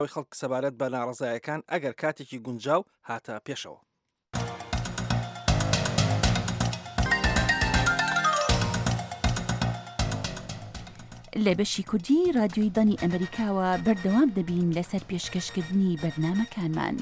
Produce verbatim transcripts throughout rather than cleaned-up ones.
خەڵک سەبارەت بە ناڕزایەکان ئەگەر کاتێکی گونجاو هاتە پێشەوە. لە بەشی کوردی رادیۆی دانی ئەمریکاوە بەردەوام دەبین لەسەر پێشکەشکردنی بەرنامەکانمان.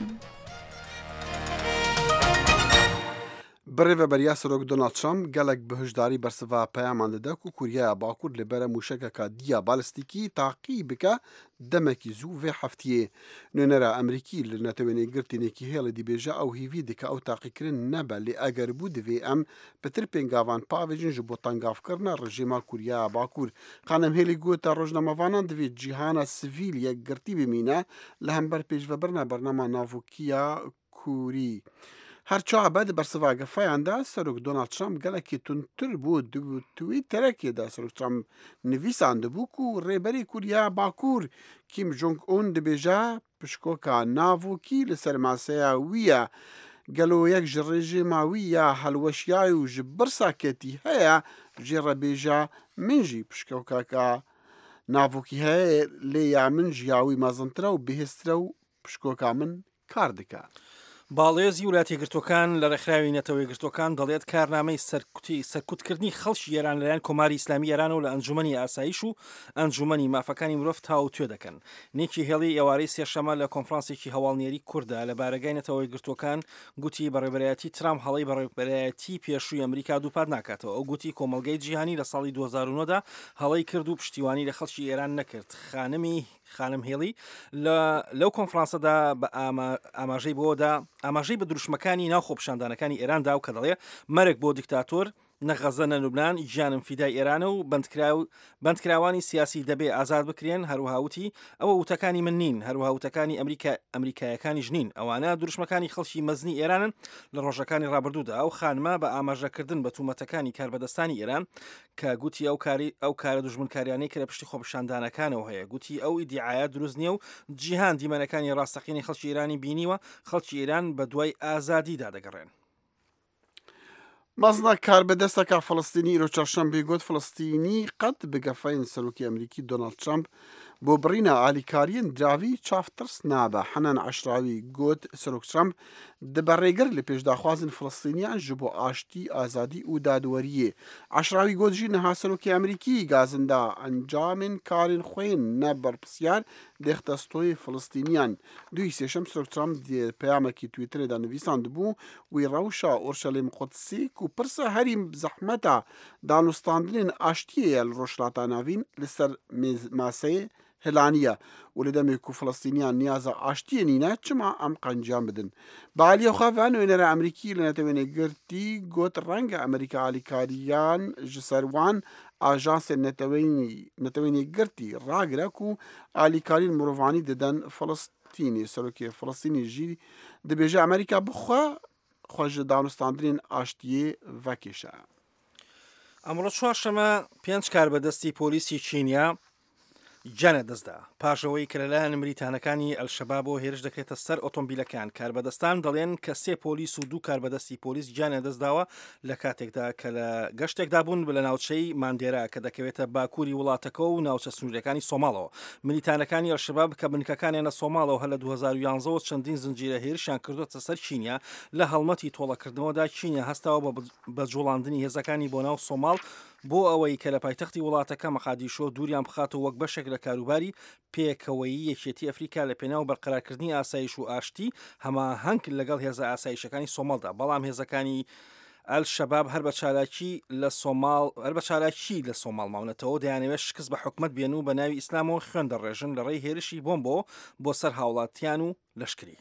برێڤە بەریا سەرۆک دۆناڵد ترامپ gelek bihişdarî bersiva peyaman dide ku Kuryeya Bakur li ber mûşekeka diya balîstîkî taqî bike demekî zû vê heftiyê. Nûnera Emerîkî li netewênêgirtînekî hêlê dibêje ew hîvî dike ew taqîkirin nebe lê eger bû divê em bi tirpên gavan pavêjin ji bo tengavkirina rejîma Kuryeya Bakur. Xanem hêlî gote rojnamevanan divê cîhana sivîl yekgirtî bimîne li hember pêşvebirina bernama navûkiya Kurî. Her çabe di bersiva gefayan de Serok Donald Trump gelekî tundtir bû di Twitterekê de Serok Trump nivîsan dibû ku rêberî Kuryeya Bakur Kim Jong-un dibêje pişkoka navokî li ser maseya wî ye. Gelo yek ji rejîma wî ya helweşiyayê û ji birsa ketî heye jê re bêje min jî pişkokeka navokî heye lê ya min jiya wî mezintir û bihêztir û pişkoka min kar dike. باڵێزی وڵاتی یەکگرتوەکان لە ڕێکخراوی نەتەوە یەکگرتوەکان دەڵێت کارنامەی سەرکوتی سەرکوتکردنی خەڵکی ئێران لەلایەن کۆماری ئیسلامی ئێران و لە ئەنجومەنی ئاسایش و ئەنجومەنی مافەکانی مرۆڤ تاو توێ دەکەن. نیکی هێڵی ئێوارەی سێشەمە لە کۆنفرانسێکی هەواڵنێری کووردا لە بارگای نەتەوە یەکگرتوەکان گوتی بەڕێبەرایەتی ترامپ هەڵەی بەڕێبەرایەتی پێشووی ئەمریکا دووپات ناکاتەوە. ئەو گوتی کۆمەلگەی جیهانی لە ساڵی دوو هەزار و نۆ دا هەڵەی کرد و پشتیوانی لە خەڵکی ئێران نەکرد. خانمی خانم هێڵی لەو کۆنفرانسەدا بە ئاماژەی بۆدا ئاماژەی بە دروشمەکانی ناوخۆپشاندانەکانی ئێراندا و کە دەڵێ مەرگ بۆ دیکتاتۆر نەغەزە نە لوبنان گیانم فیدای ئێرانە و بەندکراوانی سیاسی دەبێ ئازاد بکرێن. هەروهاوتی ئەوە وتەکانی من نین، هەروها وتەکانی ئەمریکایەکانی ژنین. ئەوانە دروشمەکانی خەڵکی مەزنی ئێرانن لە ڕۆژەکانی ڕابردوودا. ئەو خانمە بە ئاماژەکردن بە تومەتەکانی کاربەدەستانی ئێران کە گوتی ئەو کاری ئەو کارە دژمنکاریانەی کە لە پشتی خۆپشاندانەکانەوە هەیە. گوتی ئەو ئیدعاە دروست نییە و جیهان دیمەنەکانی ڕاستەقینی خەڵکی ئێرانی بینیوە خەڵکی ئێران بە دوای ئازادیدا دەگەڕێن. مەزنە کاربەدەستەکە فلستینی ئیرۆ چەرشەمبێ گوت فلستینی قەت bi gefeyên Serokê Emerîkî Donald Trump بۆ birîna alîkariyên dravî çavtirs nabe. Henan Eşrawî got Serok Trump diberêgir li pêşdaxwazên Filistîniyan ji bo aştî, azadî û dadweriyê. Eşrawî got jî niha Serokê Emerîkî gazinda encamên karên xwe ne berpirsiyar dêxte stoyê Filistîniyan. Dûyî sêşem Serok Trump di peyamekî Twitterê de nivîsan dibû wî rewşa Orşelêm Qudsî ku pirsa herî zehmeta danûstandinên aştiyê ye li Rojhilata Navîn li ser maseyê hilaniye û li demê ku Filistîniyan niyaza aştiyê nîne çima em qenciyan bidin. Bi aliyê xwe ve nûnera Emerîkî li netewênêgirtî got renga Emerîka alîkariyan ji ser wan ajansên netewênêgirtî ragire ku alîkariyên mirovanî didin Filistînê. Serokê Filistînê jî dibêje Emerîka bixwe xwe ji danûstandinên aştiyê vekêşe. ئەمڕۆ چوارشەمە پێنج کاربەدەستی پۆلیسی چینیا جانە دەستدا پاشەوەی کە لەلایەن مریتانەکانی ئەلشەباب بۆ هێرش دەکرێتە سەر ئۆتۆمبیلەکان. کاربەدەستان دەڵێن کە سێ پۆلیس و دوو کاربەدەستی پۆلیس جانە دەستداوە لە کاتێکدا کە لە گەشتێکدا بوون لە ناوچەی ماندێرا کە دەکەوێتە باکووری وڵاتەکە و ناوچە سنوورەکانی سۆماڵەوە. مریتانەکانی ئەلشەباب کە بنکەکانیانە سۆماڵەوە هەر لە دوو هەزار و یانزە چەندین زنجیرە هێرشیان کردوتە سەر چینیا. لە هەڵمەتی تۆڵەکردنەوەدا چینیا هەستاوە بە جوڵاندنی هێزەکانی بۆ ناو سۆماڵ بۆ ئەوەی کە لە پایتەختی وڵاتەکە مەقادیشۆ دووریان بخاتەوە وەک بەشێک لە کاروباری پێکەوەیی یەکێتی ئەفریقا لە پێناو بەرقەرارکردنی ئاسایش و ئاشتی هەماهەنگ لەگەڵ هێزە ئاسایشەکانی سۆماڵدا. بەڵام هێزەکانی ئەلشەباب هەر بە چالاکی لە سۆماڵ هەر بە چالاکی لە سۆماڵ ماونەتەوە دەیانەوێت شکست بە حکومەت بێن و بە ناوی ئیسلامەوە خوێن دەڕێژن لە ڕێی هێرشی بۆمبۆ بۆ سەر هاوڵاتیان و لەشکری.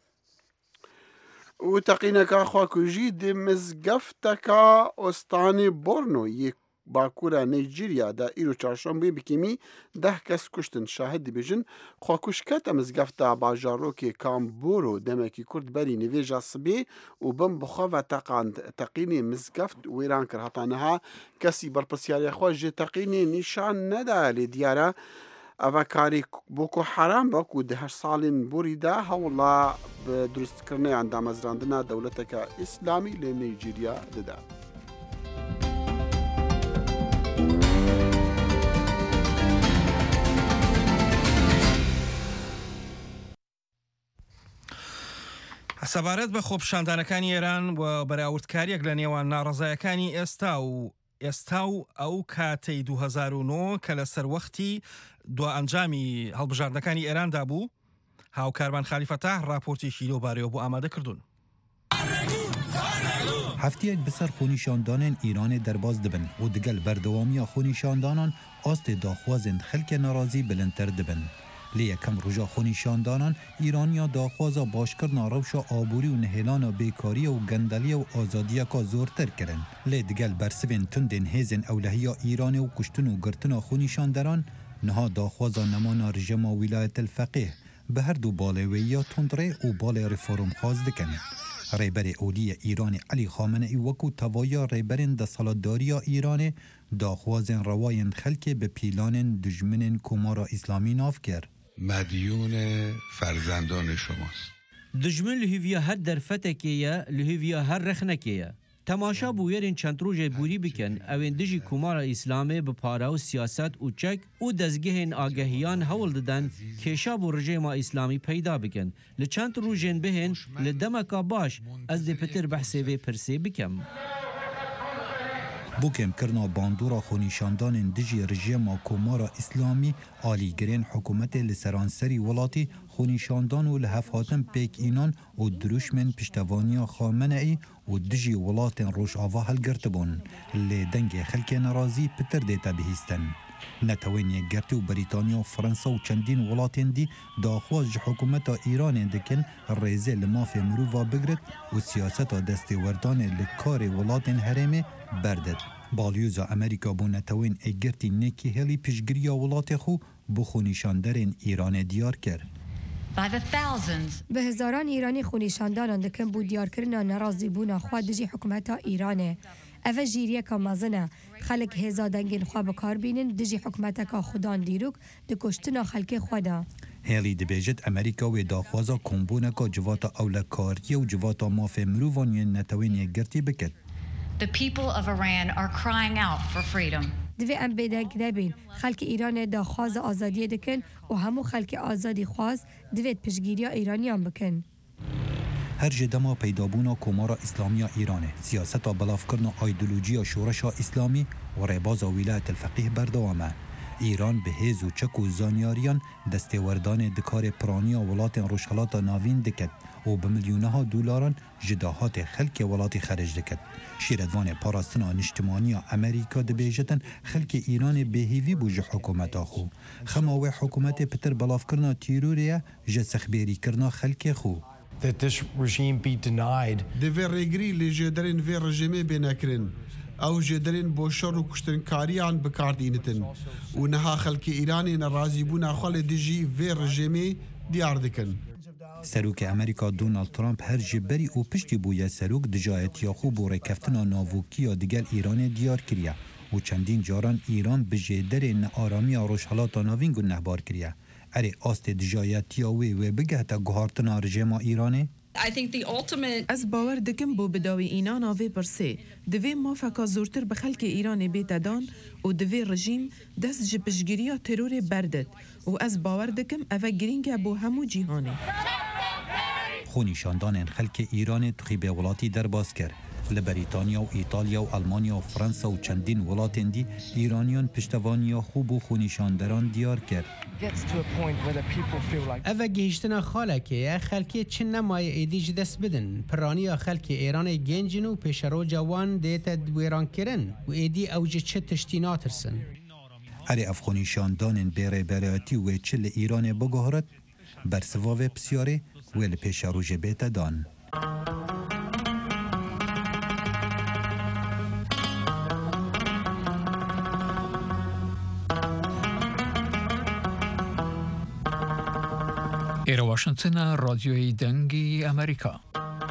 وتەقینەکە خواکوژی di mizgefteka Ostanê Borno yê Bakûra Nîjerya de îro çarşembê bi kêmî deh kes kuştin. Şahid dibêjin xwakuş kete mizgefta bajarokê Kamboro demekî Kurd berî nivêja sibê û bim bi xwe ve teqand. Teqînê mizgeft wêran kir heta niha kesî berpirsyariya xwe ji teqînê nîşan neda lê diyar e ev karê Boko Haram be ku di heşt salên borî de hewla bi durustkirinayan damezrandina dewleteka îslamî lê Nîjerya dide. سەبارەت بە خۆپیشاندانەکانی ئێران و بەراوردکاریەک لە نێوان ناڕەزایەکانی ئێستا و ئێستا و ئەو کاتەی دوو هەزار و نۆ کە لە سەروەختی دو ئەنجامی هەڵبژاردنەکانی ئێراندا بوو، هاوکارمان خالیفەتاح راپۆرتێکی لەوبارەیەوە بۆ ئامادەکردوون. هەفتەیەک بەسەر خۆنیشاندانên Îranê derbas dibin û digel berdewamiya xۆنیشandanan astê daxwazên xelkê nerazî bilindtir dibin. Lê yekem roja xۆنیشandanan Îraniya daxwaza başkirina rewşa aborî û nihêlana bêkariya û gendeliya û azadiyeka zortir kirin. Lê digel bersivên tundên hêzên ewlehiya Îranê û kuştin û girtina xۆنیشanderan niha daxwaza nemana rejima Wîlayetilfeqih bi her du balêwêya tundrê û balê reformxwaz dikin. Rêberê Olî Îranê Elî Xameneî wekû tevaya rêberên desaletdariya Îranê daxwazên rewayên xelkê bi pîlanên dijminên Komara İslamî nav kir. مدیون فرزندان شماست. دژمن li hêviya her derfetekê ye, li hêviya her rexnekê ye. Temaşa bûyerên çend rojê borî bikin, ew ên dijî Komara İslamê bi para û siyaset û çek û dezgehên agehiyan hewl didin kêşa bû rejêma İslamî peyda bikin. Li çend rojên bihên li demeka baş ez dê pitir behsê vê pirsê bikim. Bu kêmkirina bandora xۆنیشandanên dijî rejima Komara İslamî alîgirên hikûmetê li seranserî welatî xۆنیشandan û li hevhatin pêkînan û dirûşmên piştevaniya Xameneî û dijî welatên Rojava hilgirtibûn. Lê dengê xelkê nerazî pitir dête bihîstin. Netewên Yekgertî û Brîtanya û Fransa û çendîn welatên dî daxwaz ji hikûmeta Îranê dikin rêzê li mafê mirova bigrit û siyaseta destêwerdanê li karê welatên herêmê berdid. Balyûza Amerîka bû netewên Yekgertî nekî helî piştgiriya welatê xwe bi xۆنیشanderên Îranê diyar kir. به هزاران ایرانی خونیشاندانان دکن بو دیارکرنا نرازی بونا خوا دجی حکومتا ایرانه. اوه جیریه که مازنه خلق هزادنگین خوا بکار بینن دجی حکومتا که خودان دیروک دکشتنا خلق خوادا. هێلی دەبێژێت ئەمریکا وێ داخوازە کۆمبوونەکە جواتە ئەولەکاریە و جواتە مافێ مرۆڤانیان نەتەوەین یەکگرتی بکرد. The people of Iran are crying out for freedom. دوی ام بدنگ نبین خلق ایران داخواز آزادی دکن و همو خلق آزادی خواست دوید پشگیری ایرانیان بکن. هر جدما پیدابونا کمارا اسلامی ایرانه سیاستا بلافکرنا ایدولوژیا شورش اسلامی و رباز ولایت الفقیه بردوامه. ایران به هیز و چک و زانیاریان دستوردان دکار پرانیا ولات روشالات ناوین دکد و به میلیونها دلاران جداهات خلک ولاتی خرج دکد. شیردوان پاراستنا اجتماعی امریکا دبیجتن خلک ایران بهیوی بوج حکومت خو. خماوی حکومت پتر بلافکرنا تیروریه جسخبیری کرنا خلک خو. That this regime be denied. Devê rêgirî lê jêderên vê rejimê bênekirin. Ew jêderên boşar û kuştinkariyan bikardînitin û niha xelkê Îranê nerazîbûna xwe lê dijî vê rejimê diyar dikin. Serokê Amerîka Donald Trump her ji berî û piştî bûye serok dijayetiya xwe bû rêkeftina navokiya digel Îranê diyar kiriye û çendîn caran Îran bi jêderên nearamiya rojhalata navîn gunehbar kiriye. Erê astê dijayetiya wê wê bigehte guhartina rejima Îranê? I think the ultimate Ez bawer dikim bo bidawî înana vê pirsê divê mafeka zortir bi xelkê Îranê bête dan û divê rejîm dest ji piştgiriya terorê berdid û ez bawer dikim ev e girîng e bo hemû cîhanê. Xûnîşandanên xelkê Îranê tixîbê welatî derbas kir. Li Brîtanya û Îtalya û Almanya û Fransa û çendîn welatên dî Îraniyan piştevaniya xwe bû xûnîşanderan diyar kir. Ev gihîştina xalekê ye xelkê çi nemayê êdî ji dest bidin. Piraniya xelkê Êranê gencin û pêşeroca wan dête wêrankirin û êdî ew ji çi tiştî natirsin. Erê ev xûnîşandanên bêrêberayetî wê çi li Îranê biguhirit, bersiva vê pisyarê wê li pêşerojê bête dan. Era Washington رادیوی دنگی ئەمریکا.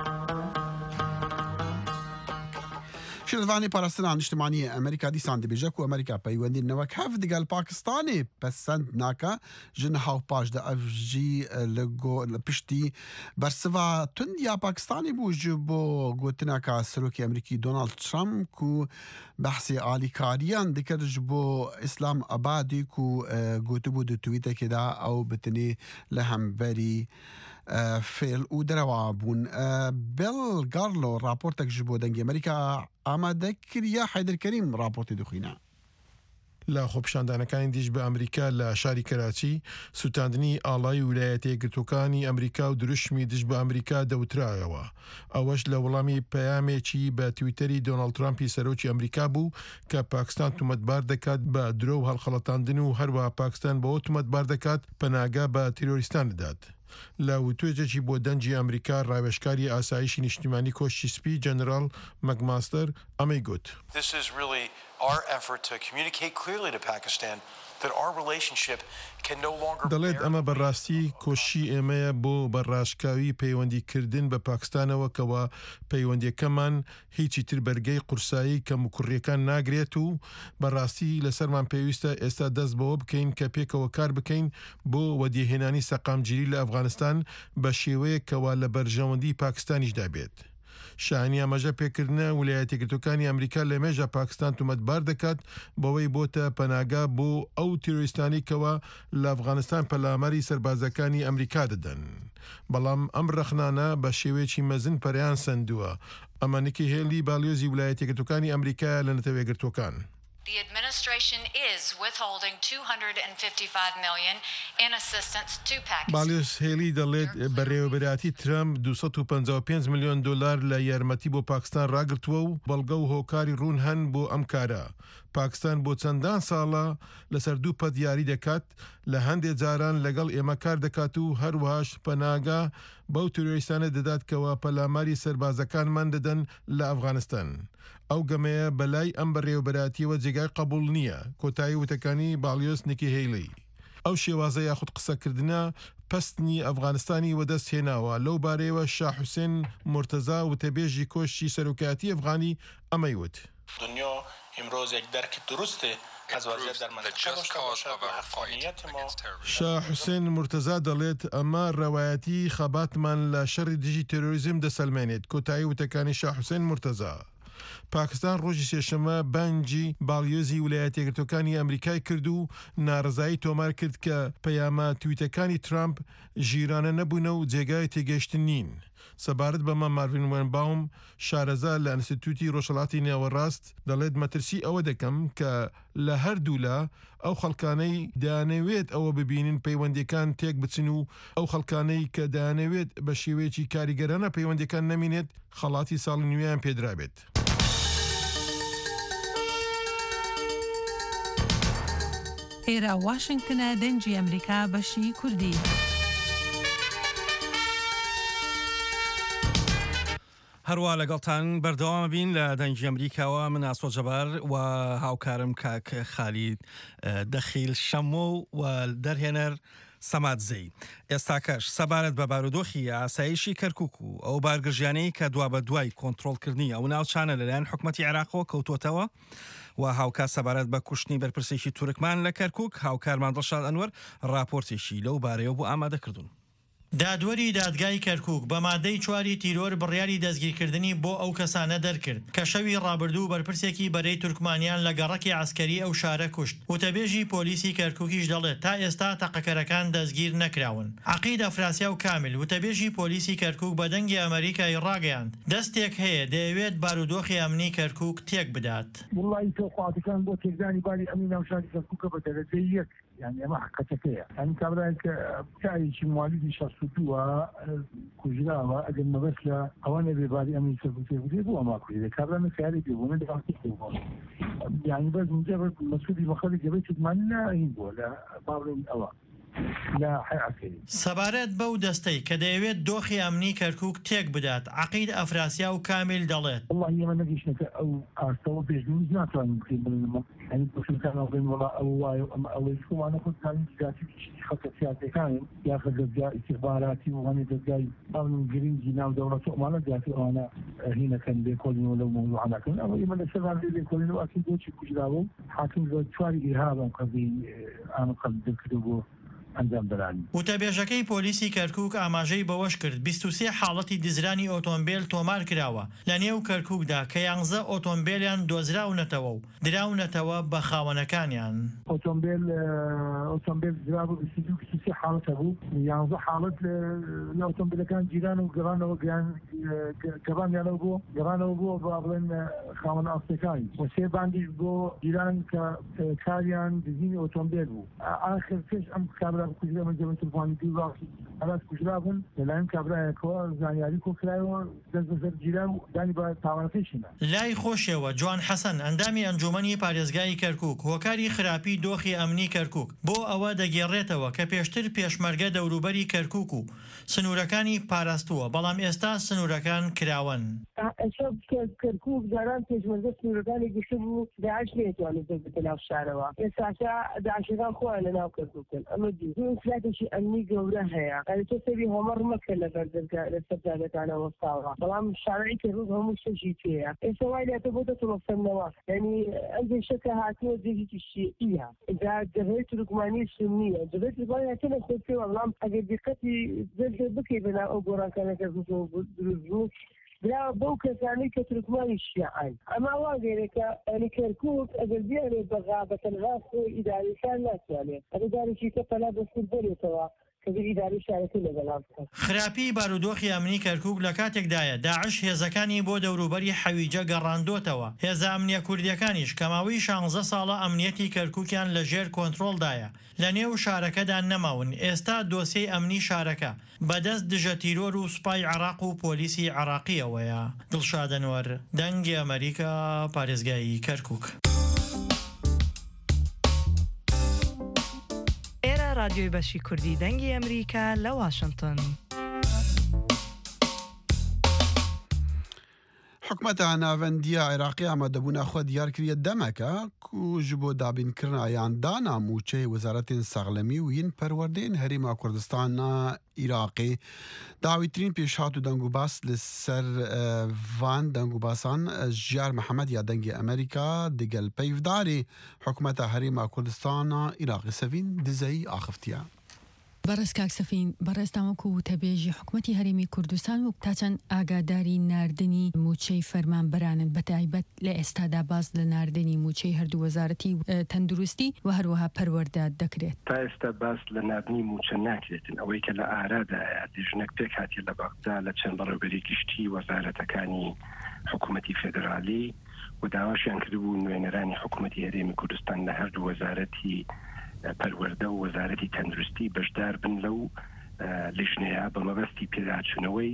شێردوانی پاراستنا نیشتیمانی ئەمریکا دیسان دەبێژە و ئەمریکا پەیوەندیدنەوەک هەف دەگەل پاکستانی پەسەند ناکە ژن هاوپاشدا ئەڤژی لە پشتی بەرسڤا توندیا پاکستانی بوو ji بۆ گوتنەکە سەرۆکی ئەمریکی دۆناڵد ترامپ و بەحسی ئالیکاریان دکرد ji بۆ ئیسلام ئەبادی و گوتبوو دو تویتێکێدا ئەو بتنی لە هەمبەری فێل و دەرەوە بوون. بێڵ گارلۆ راپۆرتێک ji بۆ دەنگی ئەمریکا ئامادە کردیا حیدرکەریم راپۆرتی دخوینە. لە خۆپیشاندانەکانی دیش بە ئەمریکا لە شاری کەراچی سوتاندنی ئاڵای ویلایەتە یەکگرتووەکانی ئەمریکا و دروشمی دش بە ئەمریکا دەوترایەوە. ئەوەش لە وەڵامی پەیامێکی بە تویتەری دۆناڵد ترامپی سەرۆکی ئەمریکا بوو کە پاکستان تومەتبار دەکات بە درۆ و هەڵخەڵەتاندن و هەروەها پاکستان بەوە تومەتبار دەکات پەناگا بە تیرۆریستان دەدات. لە وتوێجێکی بۆ دەنجی ئەمریکا ڕاوێژکاری ئاسایشی نیشتیمانی کۆشتی سپی جەنەرال مەکماستەر ئەمەی گوت. Our effort to communicate clearly to Pakistan that our relationship can no longer دەڵێت ئەمە بەڕاستی کۆشی ئێمەیە بۆ بەڕاشکاوی پەیوەندیکردن بە پاکستانەوە کەەوە پەیوەندیەکەمان هیچی تر بەرگەی قورسایی کە مکوڕیەکان ناگرێت و بەڕاستی لەسەرمان پێویستە ئێستا دەست بەوە بکەین کە پێکەوە کار بکەین بۆ وەدیهێنانی سەقامگیری لە ئەفغانستان بە شێوەیە کەوا لە بەرژەوەندی پاکستانیشدا بێت. شانی ئاماژە پێکردنە ویلایەتە یەکگرتووەکانی ئەمریکا لە مێژە پاکستان تومەتبار دەکات بەوەی بۆتە پەناگا بۆ ئەو تیرۆریستانی کەوە لە ئەفغانستان پەلامەری سەربازەکانی ئەمریکا دەدەن. بەڵام ئەم ڕەخنانە بە شێوەیەکی مەزن پەریان سندووە. ئەمە نیکی هێلی باڵیۆزی ویلایەتە یەکگرتووەکانی ئەمریکا لە نەتەوە یەکگرتووەکان. The administration is withholding two hundred fifty-five million in assistance to Pakistan. بالیۆس هێلی دەڵێت بەڕێوەبەراتی ترامپ دووسەد و پەنجا و پێنج میلیۆن دۆلار لە یارمەتی بۆ پاکستان ڕاگرتووە و بەڵگە و هۆکاری ڕوون هەن بۆ ئەم کارە. پاکستان بۆ چەندان ساڵە لەسەر دوو پەد یاری دەکات لە هەندێک جاران لەگەڵ ئێمە کار دەکات و هەروەهاش پەناگا بەو تیرۆریستانە دەدات کەوە پەلاماری سەربازەکانمان دەدەن لە ئەفغانستان. ئەو گەمەیە بەلای ئەم بەڕێوەبەراتیەوە جێگای قبول نییە. کۆتایی وتەکانی باڵیۆس نیکی هێلی. ئەو شێوازە یاخود قسەکردنە پستنی ئەفغانستانی وەدەست هێناوە. لەو بارەیەوە شاه حوسێن مرتەزا وتەبێژی کۆشتی سەرۆکایەتی ئەفغانی ئەمەی وت. دنیا امروز یک درک درسته از وضعیت در منطقه داشته باشد و حقانیت ما. شاه حوسێن مرتەزا دەڵێت ئەمە ڕەوایەتی خەباتمان لە شەڕی دژی تێرۆریزم دەسەلمێنێت. کۆتایی وتەکانی شاه حوسێن مرتەزا. پاکستان ڕۆژی سێشەمە بانجی باڵیۆزی ویلایەتە یەکگرتووەکانی ئەمریکای کرد و ناڕزایی تۆمار کرد کە پەیامە تویتەکانی ترامپ ژیرانە نەبوونە و جێگای تێگەشتن نین. سەبارەت بەمە ماروین وێنباوم شارەزا لە ئینستیتوتی ڕۆژهەڵاتی نێوەڕاست دەڵێت مەترسی ئەوە دەکەم کە لە هەردوولا ئەو خەڵکانەی دەیانەوێت ئەوە ببینن پەیوەندیەکان تێک بچن و ئەو خەڵکانەی کە دەیانەوێت بە شێوەیەکی کاریگەرانە پەیوەندیەکان نەمینێت خەڵاتی ساڵی نوێیان پێدرابێت. ئێرە واشنگتنە دەنجی ئەمریکا بەشی کوردی. هەروە لەگەڵتان بەردەوام بین لە دەنجی ئەمریکاوە من ئاسۆ جەبار و هاوکارم کاک خالید دەخیل شەمۆ و دەرهێنەر سەمات زەی. ئێستاکەش سەبارەت بە بارودۆخی ئاسایشی کەرکووک و ئەو بارگژیانەی کە دوا بە دوای کۆنتڕۆڵکردنی ئەو ناوچانە لەلایەن حکومەتی عێراقەوە کەوتوتەوە و هاوکار سەبارەت بە کوشتنی بەرپرسێکی تورکمان لە کەرکووک هاوکارمان دڵشاد ئەنوەر راپۆرتێکی لەو بارەیە بۆ ئامادەکردوون. دادوەری دادگای کەرکووک بە مادەی چواری تیرۆر بڕیاری دەستگیرکردنی بۆ ئەو کەسانە دەرکرد کە شەوی ڕابردوو بەرپرسێکی بەرەی تورکمانیان لە گەڕەکی عسکەری ئەو شارە کوشت. وتەبێژی پۆلیسی کەرکووکیش دەڵێت تا ئێستا تەقەکەرەکان دەستگیر نەکراون. عەقید ئەفراسیا و کامل وتەبێژی پۆلیسی کەرکووک بە دەنگی ئەمریکای ڕاگەیاند دەستێک هەیە دەیەوێت بارودۆخی ئەمنی کەرکووک تێک بدات. وڵی تۆ خواتەکان بۆ تێکدانی باری ئەمنی ناوشانی کەرکووکە بە دەرەجەی یەک یعنی ئەمە حقەتەکەیە. ئەم کابرای کە پیاوێکی موالیدی شەست و دووە کوژراوە ئەگەر مەبەست لە ئەوە نەبێ باری ئەمنی کەرکووک تێک بدرێت بۆ ئەما کوژرێت. کابرا مەسیارێک بێبوونە دەڵاتی بوو. یعنی بەس اینجا مەسئولی بەخەڵی گەبەی تورکمانی ناهین بووە لە باڵێن ئەوە. سەبارەت بەو دەستەی کە دەیەوێت دۆخی ئەمنی کەرکووک تێک بدات عەقید ئەفراسیا و کامل دەڵێت والله ئێمە نەگەیشتنەکە ئەو ئاستەوە پێشبینی ناتوانین بکەین بڵێنەوە ئەنی پرسەکانەوە بڵێن وەڵا ئەو وایە و ئەمە ئەوەی خۆوانە خۆتانی زیاتی خەڵکە سیاسیەکانن یاخە دەستگای ئیستیخباراتی و هەنێ دەستگای باڵێن گرنگی ناو دەوڵەت و ئەمانە زیاتر ئەوانە هینەکەن لێکۆڵینەوە لەو مۆزوعانەکەن ئەوە ئێمە لەسەران لێکۆڵینەوە ئەکن بۆچی کوژراوە و حاکم زۆر چواری ئیرهاب ئەم قەزەی ئام قەزە کردو بۆ ئەنجام دەرانی. وتەبێژەکەی پۆلیسی کەرکووک ئاماژەی بەوەش کرد بیست و سێ حاڵەتی دزرانی ئۆتۆمبیل تۆمار کراوە لە نێو کەرکووکدا کە یانزە ئۆتۆمبیلیان دۆزراونەتەوە و دراونەتەوە بە خاوەنەکانیان. ئۆتۆمبیل ئۆتۆمبیل درابوو بیست و سێ حاڵەتە بوو یانزە حاڵەت لە ئۆتۆمبیلەکان جیران و گەڕانەوە گەڕانیانەوە بۆ گەڕانەوە بۆ بە بڵێن خاوەن ئاستەکانی و سێ باندیش بۆ جیران کە کاریان دزینی ئۆتۆمبیل بوو. ئاخر پێش ئەم کابرا کوژرا من جەمە تلفۆنی دوو ڕاستی هەلاس کوژرا بوون لەلایەن کابرایەکەوە زانیاری کۆکرایەوە دەست بەسەر جیران و دانی بە تاوانەکەیشینە. لای خۆشیەوە جوان حەسەن ئەندامی ئەنجومەنی پارێزگای کەرکووک هۆکاری خراپی دۆخی ئەمنی کەرکووک بۆ ئەوە دەگێڕێتەوە کە پێشتر پێشمەرگە دەوروبەری کەرکووک و سنوورەکانی پاراستووە بەڵام ئێستا سنوورەکان کراون. کەرکووک جاران پێشمەرگە سنوورەکانی گشت بوو داعش نێتوانێت بێتە ناو شارەوە ئێستاکە داعشەکان خۆیان لە ناو کەرکووکن ئەمە دوو فلاتێکی ئەمنی گەورە هەیە ئەگەر تۆ سەری هۆمەڕ مەکە لە بەردەرگا لە سەردارەکانەوە وەستاوە بەڵام شارەی کەرکووک هەموو شتێکی پێیە ئێستا وای لێتە بۆ دەتوڵەفەنەوە یعنی ئەم شەکە هاتووە جێژێکی شیعیە دا جەبهەی تورکمانی سنیە جەبهەی تورکمانی هاتووە لە خۆی پێوە بەڵام ئەگەر دقەتی دەست بکەی بەناو ئەو گۆڕانکانە کەرکووک دروست بوو درا بەو کەسانی کە تورکمانی شیعان ئەما واگەرێکە ئەنی کەرکووک ئەگەر بیارێت بەغا بە تەنها خۆی ئیداریەکان ناتوانێت ئەگەر دارێکی کە پەلا بەسەر بێتەوە خراپی بارودۆخی ئەمنی کەرکووک لە کاتێکدایە داعش هێزەکانی بۆ دەوروبەری حەویجە گەڕاندۆتەوە هێزە ئەمنیە کوردیەکانیش کەماوەی شانزە ساڵە ئەمنیەتی کەرکووکیان لە ژێر کۆنتڕۆلدایە لە نێو شارەکەدا نەماون ئێستا دۆسیەی ئەمنی شارەکە بەدەست دژە تیرۆر و سوپای عراق و پۆلیسی عراقیەوەیە. دڵشادەنوەر دەنگی ئەمریکا پارێزگایی کەرکووک. رادیۆی بەشی کوردی دەنگی ئەمریکا لە واشنگتن. حکومەتە ناوەندیە عێراقی ئامادەبوونا خۆ دیارکردە دەمەکە کوژ بۆ دابینکردنا یان دانا موچەی وەزارەتین سەغلەمی و ین پەروەردەین هەرێما کوردستانە عێراقی داویترین پێشهات و دەنگ و باس لەسەر ڤان دەنگ و باسان ژیار محەممەد یا دەنگی ئەمریکا دگەل پەیفداری حکومەتە هەرێما کوردستانە عێراقی سەڤین دزەی ئاخفتیە. بەڕێز کاکسەفین بەڕێستاوەکو و تەبێژی حکوومەتی هەرێمی کوردستان و تاچەند ئاگاداری ناردنی موچەی فەرمان بەرانن بەتایبەت لە ئێستادا باز لە ناردنی موچەی هەردوو وەزارەتی تەندروستی و هەروەها پەروەردە دەکرێت. تا ئێستا باس لە ناردنی موچە ناکرێتن ئەوەی کە لە ئارادایە دژنەک پێک هاتی لە باغدا لە چەند بەڕێوەبەری گشتی وەزارەتەکانی حکوومەتی فێدرالی و داواشیان کردبوو نوێنەرانی حکوومەتی هەرێمی کوردستان لە هەردوو وەزارەتی پەروەردە و وەزارەتی تەندروستی بەشدار بن لەو لیژنەیە بە مەبەستی پێداچوونەوەی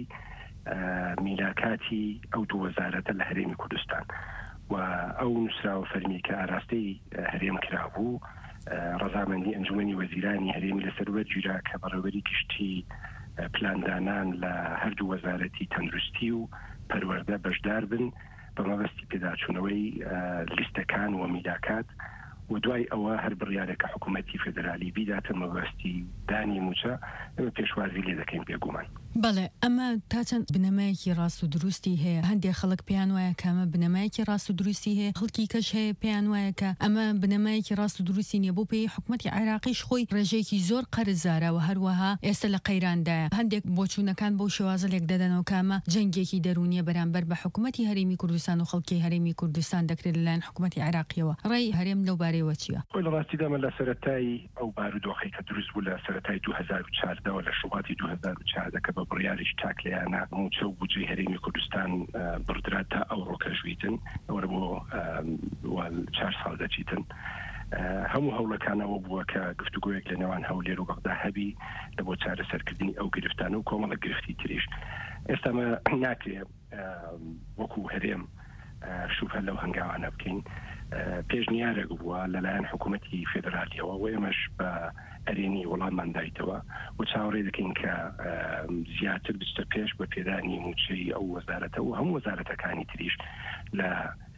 میلاکاتی ئەو دوو وەزارەتە لە هەرێمی کوردستان و ئەو نووسراوە فەرمی کە ئاراستەی هەرێم کرابوو ڕەزامەندی ئەنجومەنی وەزیرانی هەرێمی لەسەر وەرگیرا کە بەڕێوەبەری گشتی پلاندانان لە هەردوو وەزارەتی تەندروستی و پەروەردە بەشدار بن بە مەبەستی پێداچوونەوەی لیستەکان و میلاکات و دوای ئەوە هەر بڕیارێکە حکوومەتی فێدرالی بیداتە مەبەستی دانی موچە ئەمە پێشوازی لێ دەکەین بێگومان. بەڵێ ئەمە تا چەند بنەمایەکی ڕاست و دروستی هەیە هەندێک خەڵک پێیان وایە کە ئەمە بنەمایەکی ڕاست و دروستی هەیە خەڵکی کەش هەیە پێیان وایە کە ئەمە بنەمایەکی ڕاست و دروستی نییە بۆ پێی حکوومەتی عێراقیش خۆی ڕێژەیەکی زۆر قەرزارە و هەروەها ئێستا لە قەیراندایە هەندێک بۆچوونەکان بۆ شێوازە لێک دەدەنەوە کامە جەنگێکی دەرونیە بەرامبەر بە حکوومەتی هەرێمی کوردستان و خەڵکی هەرێمی کوردستان دەکرێت لەلایەن حکوومەتی عێراقیەوە ڕێی هەرێم لەو بارەیەوە چییە؟ خۆی لە ڕاستیدا من لە سەرەتایی ئەو بارودۆخی کە دروست بوو لە سەرەتای دوو هەزار و چواردە و لە شوباتی دوو هەزار و چواردە کە بە بڕیاریش تاکلیانە موچە و بودجەی هەرێمی کوردستان بڕدرا تا ئەو ڕۆکەژویتن ئەوە بۆ چوار ساڵ دەچیتن هەموو هەوڵەکانەوە بووە کە گفتوگویەک لە نێوان هەولێر و بەغدا هەبی لە بۆ چارەسەرکردنی ئەو گرفتانە و کۆمەڵە گرفتی تریش ئێستامە ناکرێ وەکو هەرێم شوفە لەو هەنگاوانە بکەین پێشنیارێک بووە لەلایەن حکوومەتی فێدرالیەوە و ئێمەش بە ئەرێنی وەڵاممان دایتەوە و چاوەڕێ دەکەین کە زیاتر بچتە پێش بە پێدانی موچەی ئەو وەزارەتە و هەموو وەزارەتەکانی تریش لە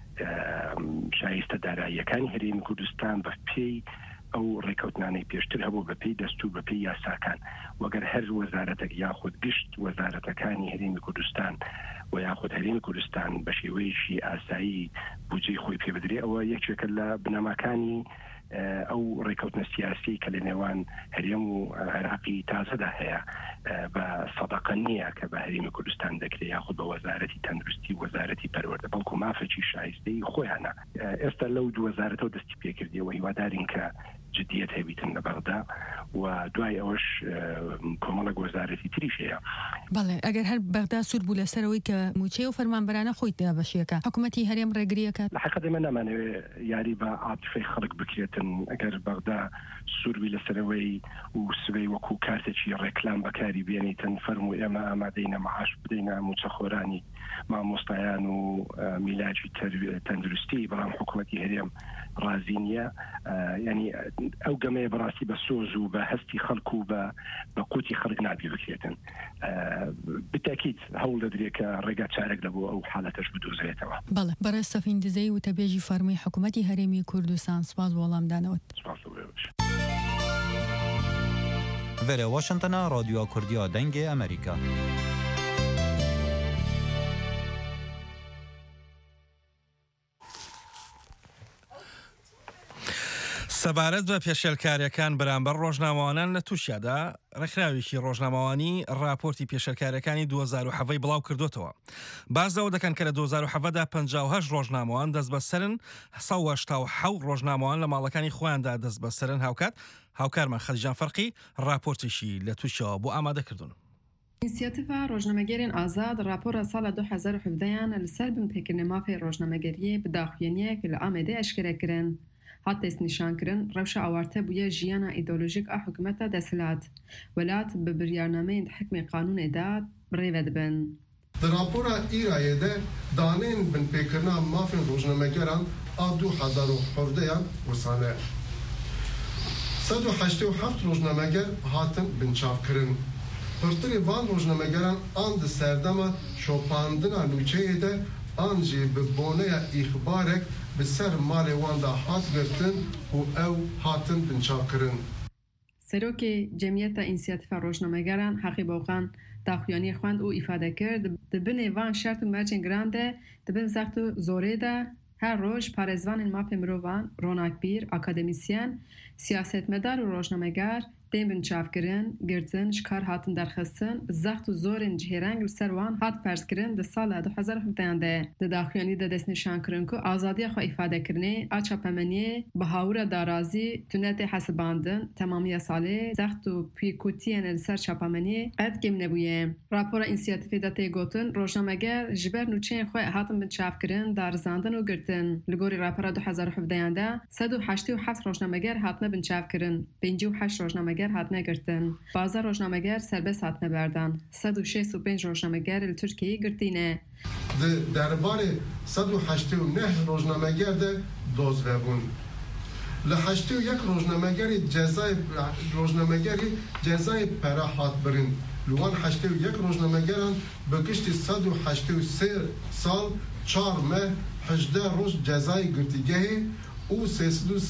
شایستە داراییەکانی هەرێمی کوردستان بە پێی ئەو ڕێکەوتنانەی پێشتر هەبوو بە پێی دەستور بە پێی یاساکان وەگەر هەر وەزارەتێک یاخود گشت وەزارەتەکانی هەرێمی کوردستان و یاخود هەرێمی کوردستان بە شێوەیەکی ئاسایی بودجەی خۆی پێ بدرێ ئەوە یەکێکە لە بنەماکانی ئەو ڕێکەوتنە سیاسی کە لە نێوان هەرێم و عێراقی تازەدا هەیە بە سەدەقە نییە کە بە هەرێمی کوردستان دەکرێت یاخود بە وەزارەتی تەندروستی وەزارەتی پەروەردە بەڵکو مافێکی شایستەی خۆیانە ئێستا لەو دو وەزارەتەوە دەستی پێکردیەوە هیوادارین کە جدیت هەبیتن لە بەغدا و دوای ئەوەش کۆمەڵک وەزارەتی تریش هەیە. بەڵێ ئەگەر هەر بەغدا سوور بوو لەسەرەوەی کە موچەی و فەرمانبەرانە خۆی دابەشیەکە حکوومەتی هەرێم ڕێگریەکە لە حەقیقەت ئێمە نامانەوێ یاری بە عاتفەی خەڵک بکرێتن ئەگەر بەغدا سووربی لەسەرەوەی و سوێی وەکو کارتێکی ڕێکلام بەکاری بێنیتن فەرمو ئێمە ئامادەینە مەعاش بدەینە موچەخۆرانی مامۆستایان و میلاجی تەندروستی بەڵام حکوومەتی هەرێم ڕازی نییە ینی ئەو گەمەیە بەڕاستی بە سۆز و بە هەستی خەڵک و بە بە قوتی خەڵک نابی بکرێتن بتاکیت هەوڵ دەدرێت کە ڕێگا چارەک لە بۆ ئەو حالەتەش بدۆزرێتەوە. بەڵێ بەڕێز سەفین دزەی و تەبێژی فەرمووی حکوومەتی هەرێمی کوردستان سپاس بۆ وەڵامدانەوەت. Vere Washingtona Radyoya Kurdiya Dengê Amerîka. سەبارەت بە پێشێلکاریەکان بەرامبەر ڕۆژنامەوانان لە تووشیادا ڕێکخراوێکی ڕۆژنامەوانی راپۆرتی پێشێلکاریەکانی دوو هەزار و هەڤەی بڵاو کردوتەوە. بازەوە دەکەن کە لە دوو هەزار و هەڤەدا پەنجا و هەشت ڕۆژنامەوان دەست بەسەرن سەد و هەشتا و حەوت ڕۆژنامەوان لە ماڵەکانی خۆیاندا دەست بەسەرن. هاوکات هاوکارمان خەدیجان فەرقی راپۆرتێکی لە تووشەوە بۆ ئامادەکردوون. ئینسیاتیڤا ڕۆژنامەگەرên ئازاد راپۆرە ساڵە دوو هەزار و هەڤدەیان لەسەر بنپێکردنê mafê ڕۆژنامەگەریê bi daxuyeniyek li Amêdê eşkere kirin. Hat dest nîşankirin rewşa awarte bûye jiyana îdeolojîk a hikûmeta desthilat. Welat bi biryarnameyên hikmê qanûnê de birêve dibin. Di rapora Îrayê de danên binpêkirina mafên rojnamegeran a du hezar û hevdeyan wirsane. sed û heştê û heft rojnameger hatin binçavkirin. Pirtirê van rojnamegeran an di serdema şopandina nûçeyê de an jî bi boneya îxbarek bi ser malê wan de hat girtin û ew hatin binçavkirin. Serokê Cemiyeta İnsiyatîfa Rojnamegeran Heqî Boxan daxuyaniyê xwend û îfade kir di binê van şert û mercên giran de dibin zext û zorê de her roj parêzvanên mafê mirovan, ronakbîr, akademisyen, siyasetmedar û rojnameger tên binçavkirin, girtin, ji kar hatin derxistin, zext û zorên cihêreng li ser wan hat ferzkirin di sala du hezar û hevdeyan de. Di daxuyanî de destnîşankirin ku azadiya xwe îfadekirinê a çapemeniyê bi hawira darazî tunetê hesibandin, temamiya salê zext û pîkûtiyên li ser çapemeniyê qet kêm nebûye. Rapora însiyatîfê de tê gotin rojnameger ji ber nûçeyên xwe hatin binçavkirin, darizandin û girtin. Li gorî rapora du hezar û hevdeyan de sed û heştê û heft rojnameger hatine binçavkirin, pêncî û heşt rojnameger hatine girtin. Baza rojnameger serbest hatine berdan. sed û şêst û pênc rojnameger li Tirkiyeyê girtîne. Di derbarê sed û heştê û neh rojnameger de doz vebûn. Li heştê û yek rojnamegerê cezayê rojnamegerê cezayê pera hat birin. Li wan heştê û yek rojnamegeran bi giştî sed û heştê û sê sal çar meh hejdeh roj cezayê girtîgehê û sêsed û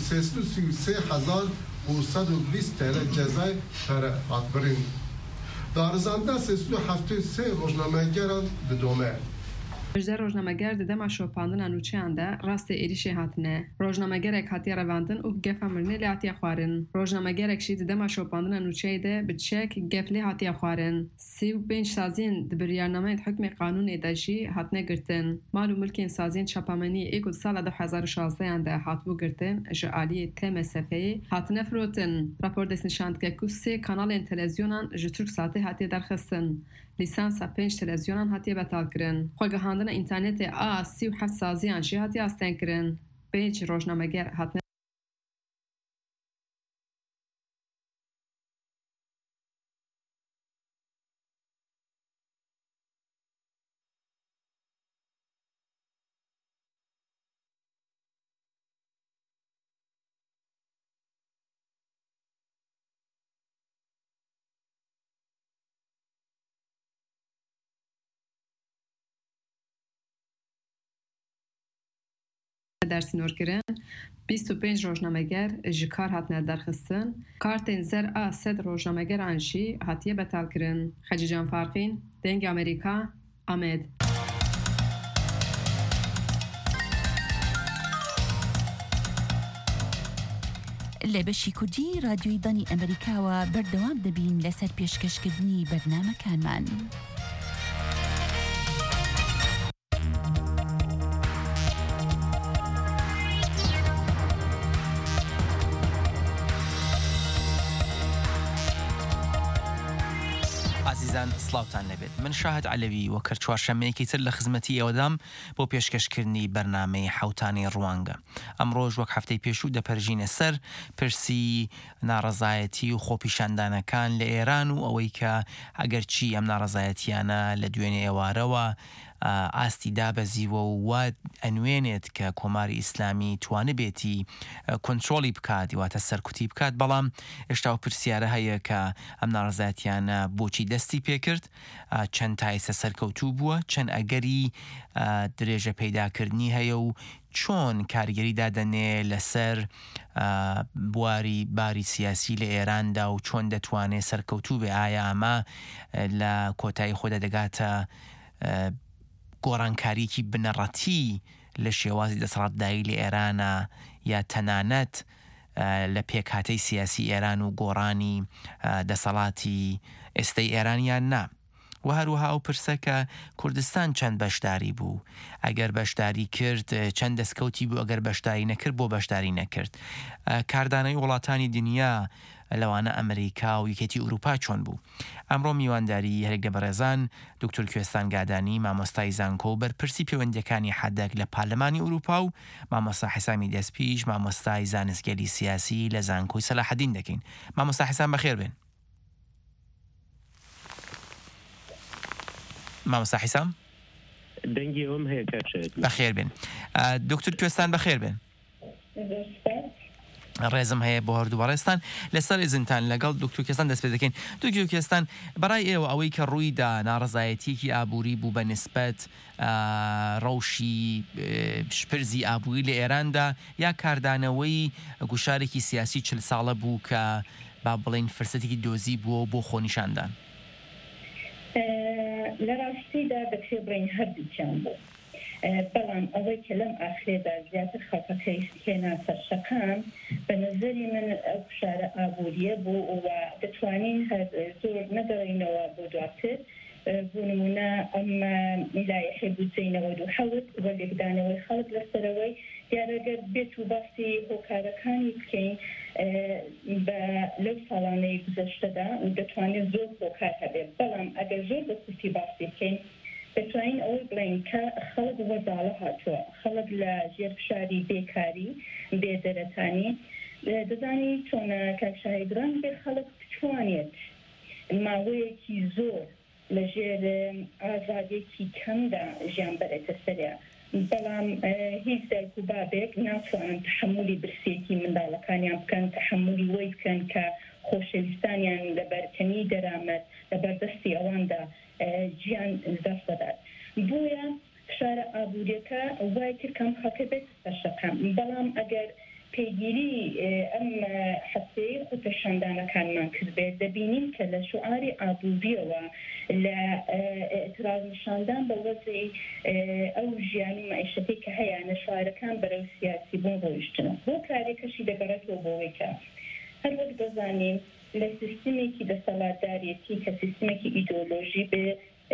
sî û sê hezar û sed û bîst tele cezayê pere hat birin. Darizandina sêsed û heftê û sê rojnamegeran didome. Bijde rojnameger di dema şopandina nûçeyan de rastê êrişê hatine. Rojnamegerek hatiye revandin û gefa mirinê lê hatiye xwarin. Rojnamegerek jî di dema şopandina nûçeyê de bi çek gef lê hatiye xwarin. Sî û pênc saziyên di biryarnameyên hikmê qanûnê de jî hatine girtin. Mal û milkên saziyên çapemeniyê ê ku di sala du hezar û şazdeyan de hatibû girtin ji aliyê T M S F'yê hatine firotin. Rapor destnîşan dike ku sê kanalên televizyonan ji Türksatê hatiye derxistin. Lîsansa pênc televizyonan hatiye betalkirin. Xwegihandina înternetê a sî û heft saziyan jî hatiye astengkirin. Pênc rojnameger hatine dersînorkirin. bîst û pênc rojnameger ji kar hatine derxistin. Kartên zer a sed rojnamegeran jî hatiye betalkirin. Xedîcan Farqîn, Dengê Amerîka, Amed. لە بەشی کوردی رادیۆی دانی ئەمریکاوە بەردەوام دەبین لەسەر پێشکەشکردنی بەرنامەکانمان. عزیزان سلااوتان لەبێت من شاهد علەوی وە کرد چوارشەمەیەکی تر لە خزمەتی ئێوەدام بۆ پێشکەشکردنی بەرنامەی حوتانی ڕوانگە. ئەمڕۆژ وەک هەفتەی پێشوو دەپەرژینە سەر پرسی ناڕەزایەتی و خۆپیشاندانەکان لە ئێران و ئەوەی کە ئەگەر چی ئەم ناڕەزایەتیانە لە دوێنێ ئێوارەوە ئاستی دابەزیوە و وا ئەنوێنێت کە کۆماری ئیسلامی توانبێتی کۆنتترۆلی بکات واتە سەرکوتی بکات، بەڵام هێشتا و پرسیارە هەیە کە ئەم ناڕزایەتیانە بۆچی دەستی پێکرد، چەند تایسە سەرکەوتوو بووە، چەند ئەگەری درێژە پەیداکردنی هەیە و چۆن کارگەری دادەنێ لەسەر بواری باری سیاسی لە ئێراندا و چۆن دەتوانێت سەرکەوتوو بێ. ئایا ئەمە لە کۆتایی خۆدا دەگاتە گۆڕانکاریکی بنەڕەتی لە شێوازی دەسەڵاتداری لە ئێرانە یا تەنانەت لە پێکهاتەی سیاسی ئێران و گۆڕانی دەسەڵاتی ئێستای ئێرانیان نا. و هەروەها ئەو پرسە کە کوردستان چەند بەشداری بوو، ئەگەر بەشداری کرد چەند دەستکەوتی بوو، ئەگەر بەشداری نەکرد بۆ بەشداری نەکرد. کاردانەی وڵاتانی دنیا لەوانە ئەمریکا و یەکێتی ئوروپا چۆن بوو. ئەمڕۆ میوانداری هەرێک لە بەڕێزان دکتۆر کوێستان گادانی مامۆستای زانکۆ و بەرپرسی پەیوەندیەکانی حەدەک لە پارلەمانی ئوروپا و مامۆستا حسامی دەستپیش مامۆستای زانستگەری سیاسی لە زانکۆی سەلاحەدین دەکەین. مامۆستا حسام بەخێر بێن. مامۆستا حسام دەنگی ئەوم هەیە کاچێت بەخێر بێن. دکتۆر کوێستان بەخێر بێن. ڕێزم هەیە بۆ هەردوو بەڕێستان لەسەر ئێزنتان لەگەڵ دکتۆر کوێستان دەست پێ دەکەین. دکتۆر کوێستان بەڕای ئێوە ئەوەی کە ڕوویدا ناڕەزایەتیەکی ئابووری بوو بە نسبەت ڕەوشی شپرزی ئابووری لە ئێراندا یا کاردانەوەی گوشارێکی سیاسی چل ساڵە بوو کە با بڵێن فرسەتێکی دۆزی بووە بۆ خۆنیشاندان؟ لە ڕاستیدا دەکرێت بڵێن هەردووکیان بوو، بەڵام ئەوەی کە لەم ئاخرێدا زیاتر خەڵکەکەی هێنا سەرشەکان بە نظری من ئەو شارە ئابووریە بوو و دەتوانین زۆر نەگەڕینەوە بۆ دواتر. بۆ نمونە ئەم لایحەی بودجەی نەوەد و حەوت وە لێکدانەوەی خەڵک لەسەرەوەی دیارەگەر بێت و باسی هۆکارەکانی بکەین بە لەو ساڵانەی گزەشتەدا و دەتوانێت زۆر هۆکار هەبێت، بەڵام ئەگەر زۆر بەسوسی باسی بکەین دەتوانین ئەوەی بڵێن کە خەڵک وەزاڵە هاتووە، خەڵک لە ژێرفشاری بێکاری بێدەرەتانی دەزانی چۆنە کاکشاهیدران بێ خەڵک بتوانێت ماوەیەکی زۆر لەژێر ئازادێکی کەمدا ژیان بەرێتە سەریا، بەڵام هیچ دایک و بابێک ناتوانن تحملی برسێتی منداڵەکانیان بکەن، تحملی وەی بکەن کە خۆشەویستانیان لە بەرکەمی دەرامەت لە بەردەستی ئەواندا گیان دەست دەدات. بۆیە شارە ئابووریەکە وای کرد کەم خەڵکە بێت سەرشەکان، بەڵام ئەگەر پێگیری ئەم حەسەی خۆپیشاندانەکانمان کردبێت دەبینین کە لە شوعاری ئابووریەوە لە ئێتراز نیشاندان بە وەزەی ئەو ژیانی مەعیشەتی کە هەیە شوارەکان بەرەو سیاسی بوون ڕۆیشتنە بۆ کارێکەشی دەگەڕێتەوە بۆەوەی کە هەر وەک دەزانین لە سیستمێکی دەسەڵاتدارێتی کە سیستمێکی ئیدۆلۆژی بێ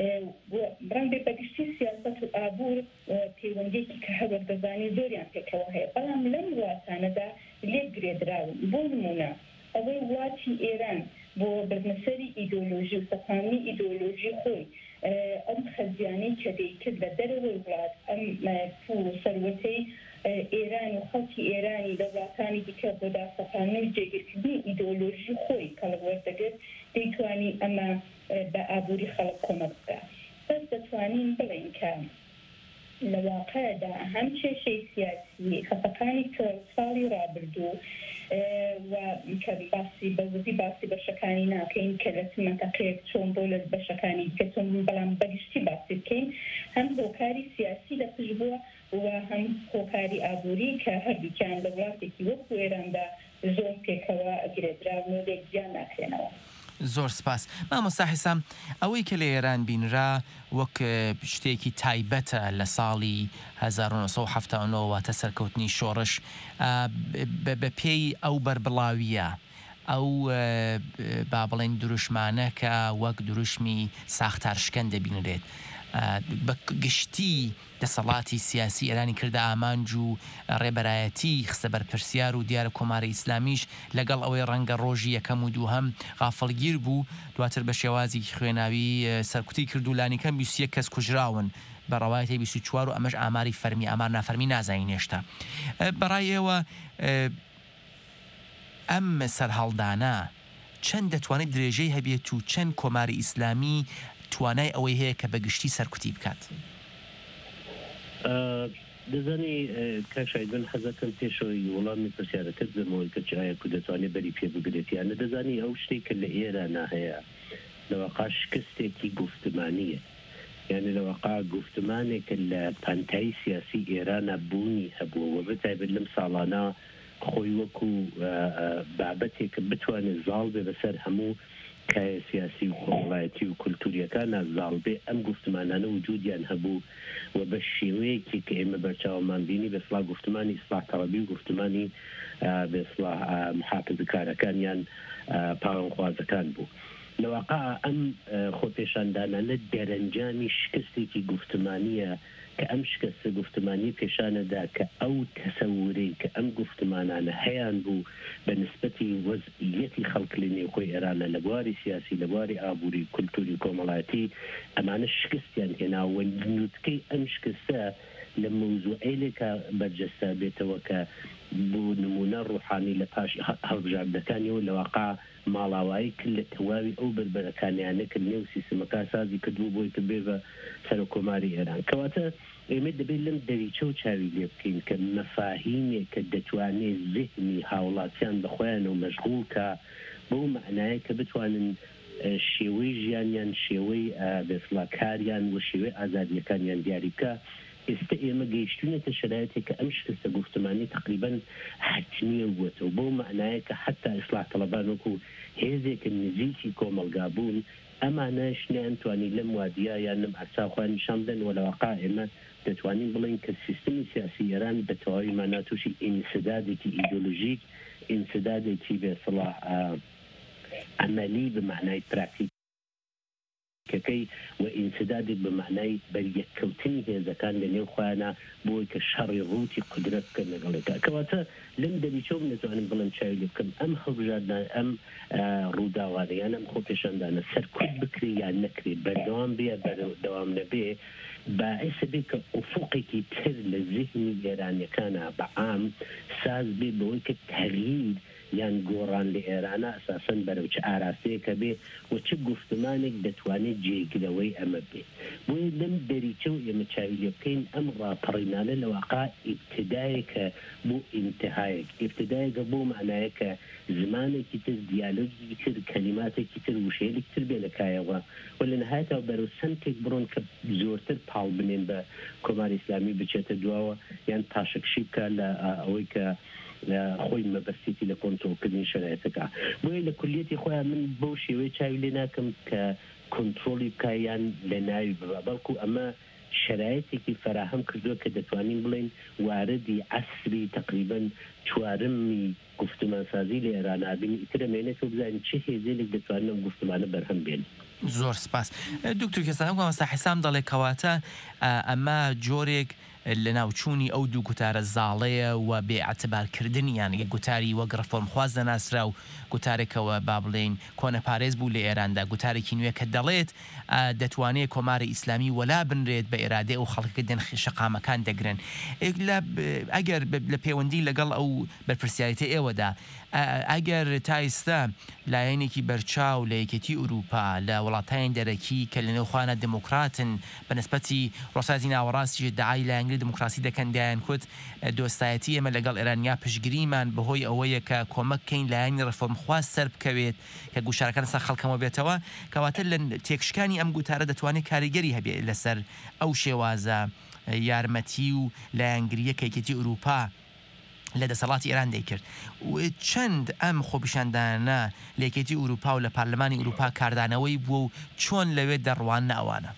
بڕان بێ بەگشتی سیاست و ئابوور پەیوەندێکی کە هەوەک دەزانی زۆریان پێکەوە هەیە، بەڵام لەم وڵاتانەدا لێک گرێدراون. بۆ نمونە ئەوەی وڵاتی ئێران بۆ بەرنەسەری ئیدۆلۆژی و سەپانی ئیدۆلۆژی خۆی ئەم خەزیانەی کە دەیکرد لە دەرەوەی وڵات ئەم پوڵ و سەروەتەی ئێران و خەڵکی ئێرانی لە وڵاتانی دیکە بۆ داسەپانەی جێگیرکردنی ئیدۆلۆژی خۆی کەڵک وەردەگرت دەیتوانی ئەمە بە ئابووری خەڵک کۆمەک بکات. بەس دەتوانین بڵێن کە لە واقعدا هەم کێشەی سیاسی خەفەکانی ساڵی ڕابردوو و کە باسی بەوزی باسی بەشەکانی ناکەین کە لە منتەقەیەک چۆن بۆ لە بەشەکانی دیکە چۆن بەڵام بەگشتی باسی بکەین، هەم هۆکاری سیاسی لە پشت بووە و هەم هۆکاری ئابووری کە هەردووکیان لە وڵاتێکی وەکو ئێراندا زۆر پێکەوە ئەگرێدراون و لێک زیان ناکرێنەوە. زۆر سپاس مامۆستا حیسام ئەوەی کە لە ئێران بینرا وەک شتێکی تایبەتە لە ساڵی هەزار و نۆ سەد و هەفتاد و نۆ واتە سەرکەوتنی شۆڕش بە پێی ئەو بەربڵاویە ئەو با بڵێن دروشمانە کە وەک دروشمی ساختار شکەن دەبینرێت بە گشتی دەسەڵاتی سیاسی ئێرانی کردە ئامانج و ڕێبەرایەتی خستە بەرپرسیار و دیارە کۆمارە ئیسلامیش لەگەڵ ئەوەی ڕەنگە ڕۆژی یەکەم و دووهەم غافڵگیر بوو دواتر بە شێوازی خوێناوی سەرکوتی کرد و لانیکەم بیست و یەک کەس کوژراون بە ڕەوایەتی بیست و چوار و ئەمەش ئاماری فەرمی ئامار نافەرمی نازانین هێشتا بەڕای ئێوە ئەم سەرهەڵدانە چەند دەتوانێت درێژەی هەبێت و چەند کۆماری ئیسلامی توانای ئەوەی هەیە کە بەگشتی سەرکوتی بکات دەزانی کاشایدن حەزەکەم پێشەوەی وەڵامی پرسیارەکەت بمەوەی کە چایە کو دەتوانێت بەری پێ بگرێت یانە دەزانی ئەو شتێک کە لە ئێرانە هەیە لەواقع شکستێکی گفتمانیە یعنی لەواقع گفتمانێکە لە پانتایی سیاسی ئێرانە بوونی هەبووە و بەتایبەت لەم ساڵانە خۆی وەکو بابەتێکە بتوانێت زاڵ بێ بەسەر هەموو کای سیاسی و کۆمەڵایەتی و کولتوریەکانە زاڵ بێ ئەم گفتمانانە وجودیان هەبوو و بە شێوەیەکی کە ئێمە بەرچاومان بینی بە سڵا گفتمانی ئیسلاح تەڵەبی و گفتمانی بە سڵا محافظەکارەکانیان پاوەنخوازەکان بوو لەواقع ئەم خۆپێشاندانانە دەرەنجامی شکستێکی گفتمانیە کە ئەم شکستە گفتمانی پێشانەدا کە ئەو تەسەورەی کە ئەم گفتمانانە هەیان بوو بە نسبەتی وەزعیەتی خەڵک لە نێوخۆی ئێرانە لە بواری سیاسی لە بواری ئابووری کولتوری کۆمەڵایەتی ئەمانە شکستیان هێناوە نوتکەی ئەم شکستە لە مەوزوعەیەکە بەرجەستە بێتەوە کە بۆ نمونە ڕوحانی لە پاش هەڵبژاردەکانیەوە لەواقع ماڵاوایی کرد لە تەواوی ئەو بربەرەکانیانە کە نێو سیستەمەکە سازی کردووە بۆی کە بێ بە سەر کۆماری ئێران کەواتە ئێمە دەبێت لەم دەریچە و چاوی لێ بکەین کە مەفاهیمێک کە دەتوانێت ذهنی هاوڵاتیان بەخۆیان و مەشغوڵ کە بەو معنایە کە بتوانن شێوەی ژیانیان شێوەی بێفڵاکاریان و شێوەی ئازادیەکانیان دیاری بکە ئێستا ئێمە گەیشتونێتە شرایەتێک کە ئەم شکستە گفتمانی تقریبا حتمیە بووەتەوە بۆ معنایە کە حتا ئیسلاح تەڵەبان وەکو هێزێک نزیکی کۆمەلگا بوون ئەمانەش نەیانتوانی لەم وادیە یان لەم ئەرچاخوان نیشان بدەن و لەواقع ئێمە دەتوانین بڵین کە سیستمی سیاسی ئێران بە تەواوی مانا تووشی ئینسدادێکی ئیدۆلۆژیک ئینسدادێکی بێسڵاح عملی بمعنای پراکتیک کەکەی و ئینسدادێک بە معنای بەریەککەوتنی هێزەکان لە نێو خۆیانە بۆی کە شەڕی ڕووتی قدرەت بکەن لەگەڵێکە کەواتە لەم دەریچەوە نەتوانم بڵم چاوی لێ بکەم ئەم هەڵبژاردان ئەم ڕووداوانەیان ئەم خۆپێشاندانە سەرکوت بکرێ یان نەکرێت بەردەوام بێ بەردەوام نەبێ باعث بێ کە ئوفوقێکی تر لە ذهنی ئێرانیەکانە بەعام ساز بێ بەوەی کە تەغییر یان گۆڕان لە ئێرانە ئەساسەن بەرەو چه ئاراستەیەکە بێ و چه گفتمانێک دەتوانێت جێگرەوەی ئەمە بێ بۆیە لەم دەریچە و ئێمە چاوی لێ بکەین ئەم ڕاپەڕینانە لەواقع ئیبتدایەکە بۆ ئینتهایەک ئیبتدایەکە بۆ معنایە کە زمانێکی تر دیالۆگی تر کەلیماتێکی تر وشەیەکی تر بێ لە کایەوە و لە نهایەتەوە بەرەو سمتێک بڕۆن کە زۆرتر پاڵ بنێن بە کۆماری ئیسلامی بچێتە دواوە یان پاشەکشی بکە لە ئەوەی کە خۆی مەبەستێتی لە کۆنتڕۆڵکردنی شرایەتەکە بۆیە لە کولیەتی خۆیان من بەو شێوەی چاوی لێ ناکەم کە کۆنتڕۆڵی بکایان لە ناوی ببا بەڵکو ئەمە شرایەتێکی فراهم کردووە کە دەتوانین بڵێن واردی عەسری تقریبا چوارمی گفتمانسازی لە ئێرانە بینی ئیترە مێنێتەوە بزانین چه هێزێک دەتوانن ئەم گفتمانە بەرهەم بێن زۆر سپاس دکتۆر کێسان مامۆستا حیسام دەڵێ کەواتە ئەمە جۆرێک لە ناوچوونی ئەو دوو گوتارە زاڵەیە و بێعتبارکردنیان یە گوتاری وەک ڕەفۆرمخواز دەناسرا و گوتارێکەوە با بڵێن کۆنەپارێز بوو لە ئێراندا گوتارێکی نوێ کە دەڵێت دەتوانێت کۆمارە ئیسلامی وەلا بنرێت بە ئێرادێ ئەو خەڵکە دێن شەقامەکان دەگرن ئەگەر لە پەیوەندی لەگەڵ ئەو بەرپرسیارەتی ئێوەدا ئەگەر تا ئێستا لایەنێکی بەرچاو لە یەکێتی ئوروپا لە وڵاتایان دەرەکی کە لە نێوخواانە دموکراتن بە نسبەتی ڕۆساتی ناوەڕاستی داعای لایەنگری دموکراسی دەکەن دایان کوت دۆستایەتی ئێمە لەگەڵ ئێرانیا پشگریمان بەهۆی ئەوەیە کە کۆمەکەین لایەنی ڕەفۆرمخواز سەر بکەوێت کە گوشارەکان سا خەڵکەمە بێتەوە کەواتە لە تێکشکانی ئەم گوتارە دەتوانێت کاریگەری هەبێت لەسەر ئەو شێوازە یارمەتی و لایەنگریە کە یەکێتی ئوروپا لە دەسەڵاتی ئێران دەیکرد چەند ئەم خۆپیشاندانە لە یەکێتی ئوروپا و لە پارلەمانی ئوروپا کاردانەوەی بووە و چۆن لەوێ دەڕوانە ئەوانە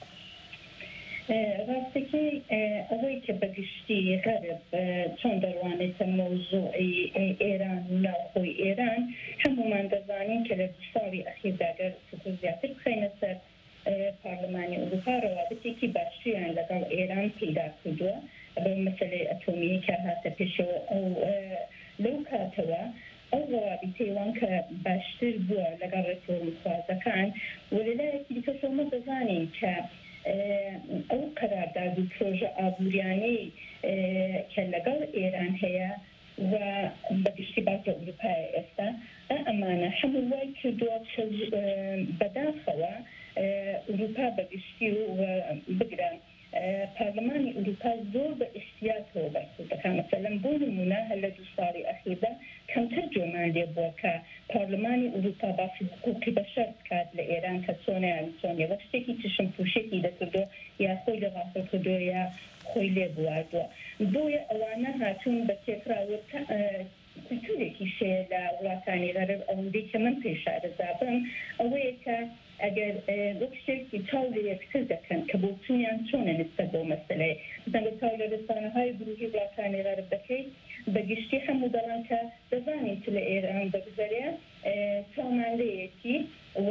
ڕاستەکەی ئەوەی کە بەگشتی غەرب چۆن دەڕوانێتە مەوزوعی ئێران و ناوخۆی ئێران هەمومان دەزانین کە لە دو ساڵی ئەخیردا گەر زیاتر بخەینە سەر پارلەمانی ئوروپا ڕەوابەتێکی باشتریان لەگەڵ ئێران پەیدا کردووە بە مەسەلەی ئەتۆمی کە هاتە پێشەوە ئەو لەو کاتەوە ئەو ڕەوابەتەیەوان کە باشتر بووە لەگەڵ ڕێکەوەرخوازەکان و لەلایەکی دیکە شەمە دەزانین کە ئەو قەرارداد و پرۆژە ئابووریانەی کە لەگەڵ ئێران هەیە و بەگشتی باشە ئوروپای ئێستا ئەمانە هەموو وای کردووە بەداخەوە ئوروپا بەگشتی و بگران پارلەمانی ئوروپا زۆر بە ئیحتیاتەوە بەرخورد دەکات مەسەلەن بۆ نمونە هەر لە دوو ساڵی ئەخیردا کەمتر جۆمان لێ بووە کە پارلەمانی ئوروپا باسی حقوقی بەشەر بکات لە ئێران کە چۆنیان چۆنیەوە شتێکی تشم پوشێکی دەکردو یا خۆی لەغافڵ کردو یا خۆی لێ بواردووە بۆیە ئەوانە هاتوون بە تێکراوە کولتورێکی شێ لە وڵاتانی غەرب ئەوەندەی کە من پێشارەزا بم ئەوەیە کە ئەگەر وەک شتێکی چاو لە یەکتر دەکەن کە بۆ چونیان چۆنە نسبەت بۆ مەسەلەیە بزن لە چاو لە رسانەهای گروهی وڵاتانی غەرب دەکەیت بەگشتی هەموو دەڵان کە دەزانیت لە ئێران بەگوزەرێ چاومان لەیەکی و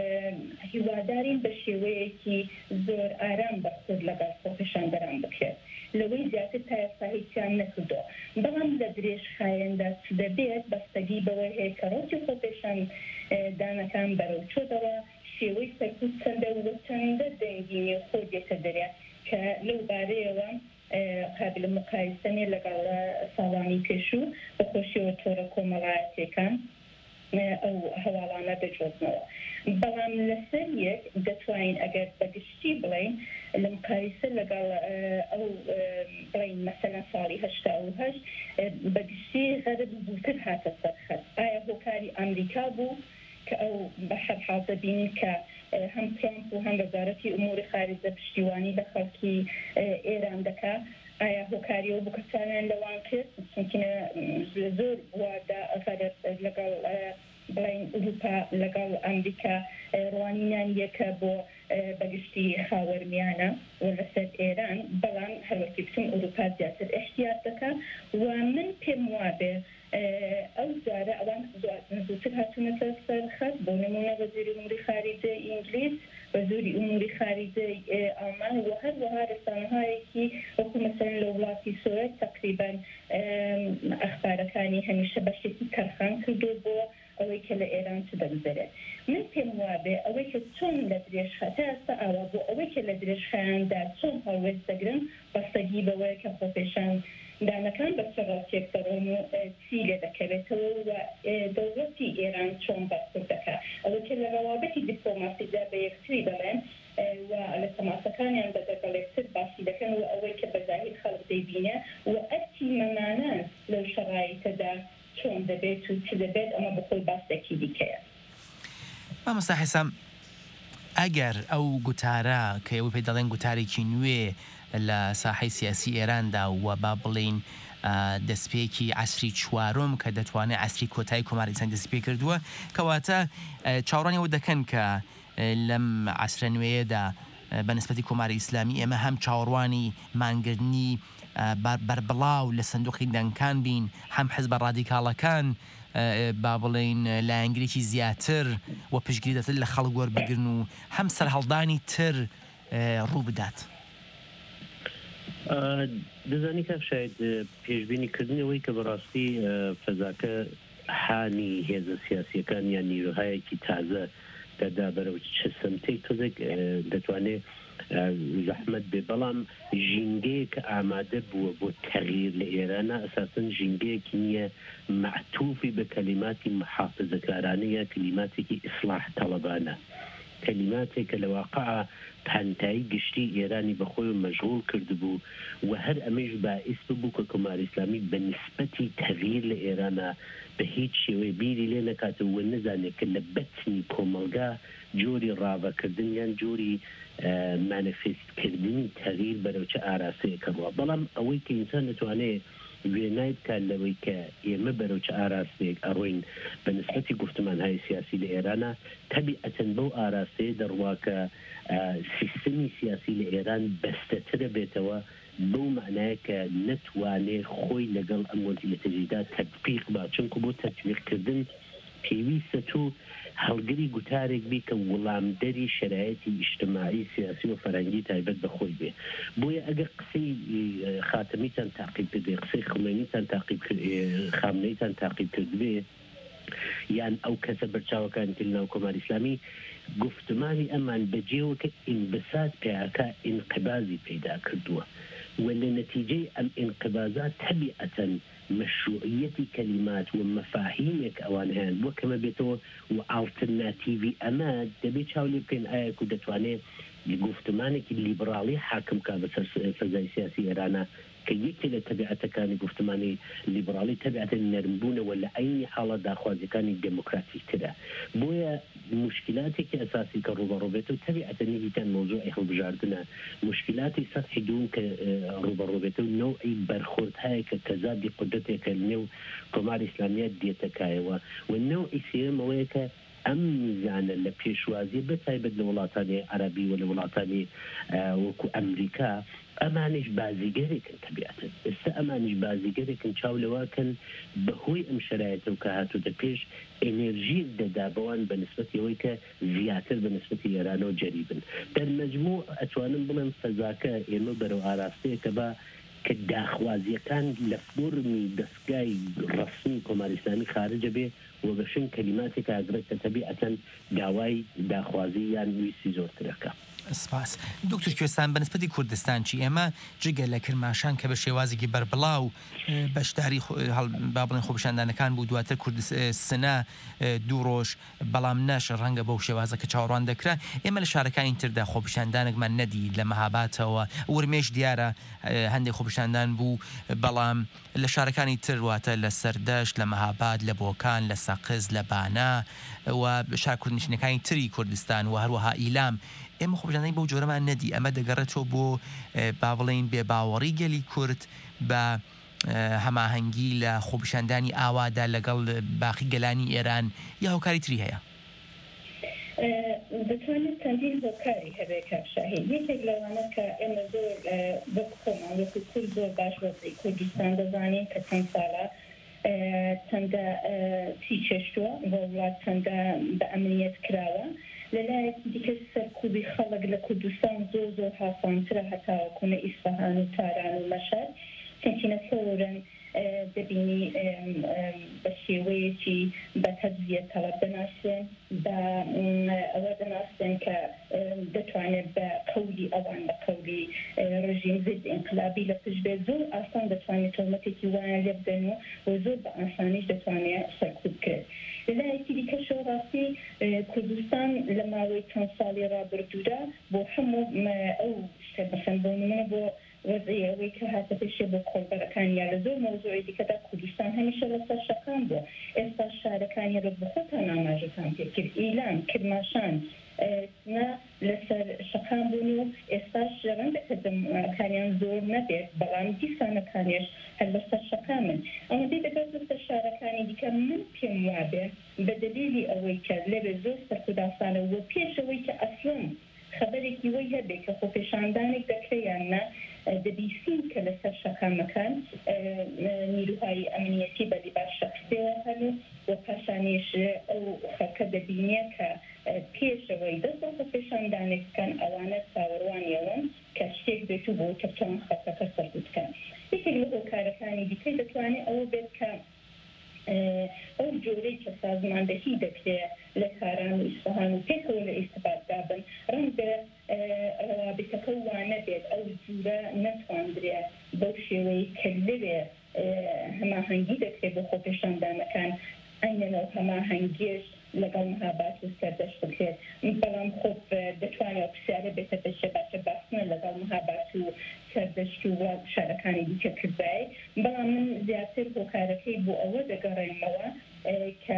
هیوادارین بە شێوەیەکی زۆر ئارام بەخورد لەگەڵ خۆپیشاندەران بکرێت لەوەی زیاتر تا ئێستا هیچیان نەکردووە بەڵام لە درێژخایەندا چ دەبێت بەستەگی بەوەی هەیە کە ڕۆژی خۆپیشاندانەکان بەرەو چۆدەوە شێوەی سەرکوت چەندە و چەندە دەنگینی خۆ دێتە دەرێ کە لەو بارەیەوە قابل مقایسەنێ لەگەڵ ساڵانی پێشوو بە خۆشیەوە تۆرە کۆمەڵایەتەکان ئەو هەواڵانە دەجۆزنەوە بەڵام لەسەر یەک دەتوانین ئەگەر بەگشتی بڵین لە مقایسە لەگەڵ ئەو بڵین مەسەلەن ساڵی هەشتا و هەشت بەگشتی غەرب زووتر هاتە سەرخەت ئایا هۆکاری ئەمریکا بوو کە ئەو بە حەب حاڵدە بینین کە هەم ترامپ و هەم وەزارەتی ئوموری خارجە پشتیوانی بە خەڵکی ئێران دەکات ئایا هۆکاریەوە بکەسانیان لەوان کرد چونکە زۆر واردا غەرب لەگەڵ بڵین ئوروپا لەگەڵ ئەمریکا ڕوانینیان یەکە بۆ بەگشتی خاوەرمیانە و لەسەر ئێران بەڵام هەروەکی بچم ئوروپا زیاتر احتیاط دەکات و من پێم وابێ ئەو جارە ئەوان زووتر هاتوونەتە سەرخەت بۆ نمونە وەزیری ئوموری خارجە ئینگلیز وەزیری ئوموری خارجە ئەڵمان و هەروەها رسانەهایەکی وەکو مەسەلەن لە وڵاتی سوێد تەقریبان ئەخبارەکانی هەمیشە بەشێکی تەرخان کردو بۆ ئەوەی کە لە ئێران چ دەگوزارێت من پێم وابێ ئەوەی کە چۆن لە درێژخە تا ئێستا ئاوا بۆ ئەوەی کە لە درێژخایاندا چۆن هەڵوێست دەگرن بەستەگی بەوەیە کە خۆپیشان دانەکان بە سەڕاستێک دەڕۆن و چی لێ دەکەوێتەوە و دەوڵەتی ئێران چۆن بەخورد دەکات ئەوە کە لە ڕەوابەتی دیپلۆماسیدا بە یەکتری دەڵێن و لە تەماسەکانیان بە دەگەڵێکتر باسی دەکەن و ئەوەی کە بەزاهیر خەڵک دەیبینە و ئەرکی مەمانان لەو شەڕایەتەدا چۆن دەبێت و چ دەبێت ئەمە بەخۆی باسێکی دیکەیە مامۆستا حیسام ئەگەر ئەو گوتارە کە ئەوەی پێ دەڵێن گوتارێکی نوێ لە ساحەی سیاسی ئێراندا و با بڵین دەستپێکی عەسری چوارۆم کە دەتوانێت عەسری کۆتایی کۆماری ئیسلامی دەست پێ کردووە کەواتە چاوەڕانی ئەوە دەکەن کە لەم عەسرە نوێیەدا بە نسبەتی کۆماری ئیسلامی ئێمە هەم چاوەڕوانی مانگرتنی بەربڵاو لە سندوقی دەنگکان بین هەم حیزبە ڕادیکاڵەکان با بڵین لایەنگرێکی زیاتر و پشتگیری دەکەن لە خەڵک وەربگرن و هەم سەرهەڵدانی تر ڕوو بدات دەزانی کە شاید پێشبینیکردنەوەی کە بەڕاستی فەزاکە هانی هێزە سیاسیەکان یان نیروهایەکی تازە دەدا بەرەو چه سمتێک تۆزێک دەتوانێت زەحمەت بێ بەڵام ژینگەیە کە ئامادە بووە بۆ تەغییر لە ئێرانە ئەساسەن ژینگەیەکی نییە معتوفی بە کەلیماتی محافزەکارانە یا کەلیماتێکی ئیسلاح تەڵەبانە کەلیماتێکە لە واقعە پانتایی گشتی ئێرانی بەخۆی و مەشغوڵ کردبوو و هەر ئەمەش باعث بوو کە کۆماری ئیسلامی بە نسبەتی تەغییر لە ئێرانە بە هیچ شێوەی بیری لێ نەکاتەوە نەزانێت کە لە بەتنی کۆمەلگا جۆری ڕاوەکردن یان جۆری مانیفێستکردنی تەغییر بەرەو چه ئاراسەیەکەوە بەڵام ئەوەی کە ئینسان دەتوانێت وێنای بکات لەوەی کە ئێمە بەرەو چ ئاراستەیەک ئەڕۆین بە نسبەتی گفتمانهای سیاسی لە ئێرانە تەبیعەتەن بەو ئاراستەیە دەڕوا کە سیستمی سیاسی لە ئێران بەستەترە بێتەوە بەو معنایە کە نەتوانێت خۆی لەگەڵ ئەم وەزیلەتەجیدا تەطبیق با چونکە بۆ تەطبیقکردن پێویستە تو هەڵگری گوتارێک بی کە وەڵامدەری شرایەتی ئیجتماعی سیاسی و فەرهەنگی تایبەت بەخۆی بێ بۆیە ئەگەر قسەی خاتەمیتان تاقیب کردێ قسەی خمێنیتان تاقیب خامنەیتان تاقیب کرد بێ یان ئەو کەسە بەرچاوەکانی تر ناو کۆماری ئیسلامی گفتمانی ئەمان بەجێوە کە ئینبساط پێیاکە ئینقبازی پەیدا کردووە و لە نەتیجەی ئەم ئینقبازات تەبیعەتەن مشروعیەتی کەلیمات و مەفاهیمێک ئەوان هەیەن بۆ کەمە بێتەوە و ئالترناتیڤی ئەمە دەبێت چاولی بکەین ئایا و دەتوانێت گفتمانێکی لیبراڵی حاکم کا بەسەر فەزای سیاسی ئێرانە کە یەکی لە تەبیعەتەکانی گفتمانی لیبراڵی تەبیعەتەن نەرمبوونەوە لە عینی حاڵە داخوازیەکانی دموکراتیکترە بۆیە مشکلاتێکی ئەساسی کە ڕوبەڕۆبێت و تەبیعەتەن یەکیان مۆزوعی هەڵبژاردنە مشکلاتی سەطحی دوم کە ڕوبەڕۆبێت و نەوعی بەرخورد هەیە کە تەزادی قودرەتێکە لەنێو کۆماری ئیسلامیە دێتەکایەوە و نەوعی سێمەوەیە کە ئەم میزانە لە پێشوازی بەتایبەت لە وڵاتانی عەرەبی و لە وڵاتانی وەکو ئەمریکا ئەمانش بازیگەرێکن تەبیعەتەن ئێستا ئەمانش بازیگەرێکن چاو لەواکەن بەهۆی ئەم شرایەتە و کە هاتووتە پێش ئێنێرژی دەدا بەوان بە نسبەتی ئەوەی کە زیاتر بە نسبەتی ئێرانەوە جەریبن دەرمەجموع ئەتوانم بڵێم فەزاکە ئێمە بەرەو ئاراستەیە کە بە کە داخوازیەکان لە فۆرمی دەستگای ڕەسمی کۆماری ئیسلامی خارجە بێ و بەشن کەلیماتێک ئاگرێت کە تەبیعەتەن داوای داخوازی یان ویستی زۆرترەکە. سپاس دکتۆر کوێستان بەنسبەتی کوردستانچی ئێمە جگە لە کرماشان کە بە شێوازێکی بەربڵاو بەشداری با بڵێن خۆپیشاندانەکان بوو دواتر کوردستانە دوو ڕۆژ بەڵام نەش ڕەنگە بەو شێوازە کە چاوەڕوان دەکرا ئێمە لە شارەکانی تردا خۆپیشاندانێکمان نەدی لە مەهاباتەوە ورمێش دیارە هەندێک خۆپیشاندان بوو بەڵام لە شارەکانی تر واتە لە سەردەشت لە مەهاباد لە بۆکان لە سەقز لە بانا و شار کوردنشینەکانی تری کوردستان و هەروەها ئیلام ئێمە خۆپیشاندانی بەو جۆرەمان نەدی ئەمە دەگەڕێتەوە بۆ با بڵێن بێباوەڕی گەلی کورد بە هەماهەنگی لە خۆپیشاندانی ئاوادا لەگەڵ باقی گەلانی ئێران یا هۆکاری تری هەیە دەتوانێت چەندین هۆکاری هەبێ کاکشاهی یەکێک لەوانە کە ئێمە زۆر بە خۆمان وەکو کورد زۆر باش وەزعی کوردستان دەزانین کە چەند ساڵە چەندە چی چێشتووە بۆ وڵات چەندە بە ئەمنیەت کراوە لەلایەکی دیکە سەرکوبی خەڵک لە کوردستان زۆر زۆر هاسانترە هەتاوەکوونە ئیسفەهان و تاران و مەشەد چەندینە فەورن دەبینی بە شێوەیەکی بە تەجزیە تەڵەب دەناسێن بە ئەوە دەناسێن کە دەتوانێت بە قەولی ئەوان بە قەولی ڕژیم ضد ئینقلابی لە پشت بێت زۆر ئاسان دەتوانێت تۆمەتێکی وایە لێ بدەن و زۆر بە ئاسانیش دەتوانێت سەرکوب کرد لەلایەکی دیکەشەوە ڕاستی کوردستان لە ماوەی چەند ساڵی ڕابردوودا بۆ هەموو ئەو شتە بەسەن بۆ نمونە بۆ وەزعی ئەوەی کە هاتە پێشێ بۆ کۆڵبەرەکان یا لە زۆر مەوزوعی دیکەدا کوردستان هەمیشە لەسەر شەقام بووە ئێستا شارەکانی ڕێک بخۆتان ئاماژەتان پێکرد ئیلام کرماشان نه لەسەر شەقام بوون و ئێستاش ڕەنگە دەمکاریان زۆر نەبێت بەڵام دیسانەکانیش هەر لەسەر شەقامن ئەمە دێ دەبێت لەسەر شارەکانی دیکە من پێم وابێ بە دەلیلی ئەوەی کە لەبێ زۆر سەرکوداسانە و پێشەوەی کە ئەسڵن خبرێکی وەی هەبێت کە خۆپێشاندانێک دەکرێیان نە دەبیستین کە لەسەر شەقامەکان نیروهای ئەمنیەتی بە لیباس شەخصیەوە هەن و پاشانیش ئەو خەکە دەبینێ کە پێشەوەی دەست بە خۆپێشاندانێکەکان ئەوانە چاوەڕوانیەوەن کە شتێک بێت و بۆ کەچەند خەکەکە سەرکوتکەن یەکێک لە هۆکارەکانی دیکەی دەتوانێت ئەوە بێت کە ئەو جۆرەی کە سازماندەهی دەکرێت لە کاران و ئیسفەهان و پێکەوە لە ئیستفاد دابن ڕەنگە ڕابطەکە وانە بێت ئەو جوورە نەتواندرێت بەو شێوەی کە لەوێ هەماهەنگی دەکرێت بۆ خۆپێشاندانەکان ئەینەوە هەماهەنگیش لەگەڵ مەهابات و سەردەشت بکرێت بەڵام خۆ دەتوانێت پرسیارە بێتە پێشێ باشە باسنە لەگەڵ مەهابات و سەردەشت و شارەکانی دیکە کردای بەڵام من زیاتر هۆکارەکەی بۆ ئەوە دەگەڕێمەوە کە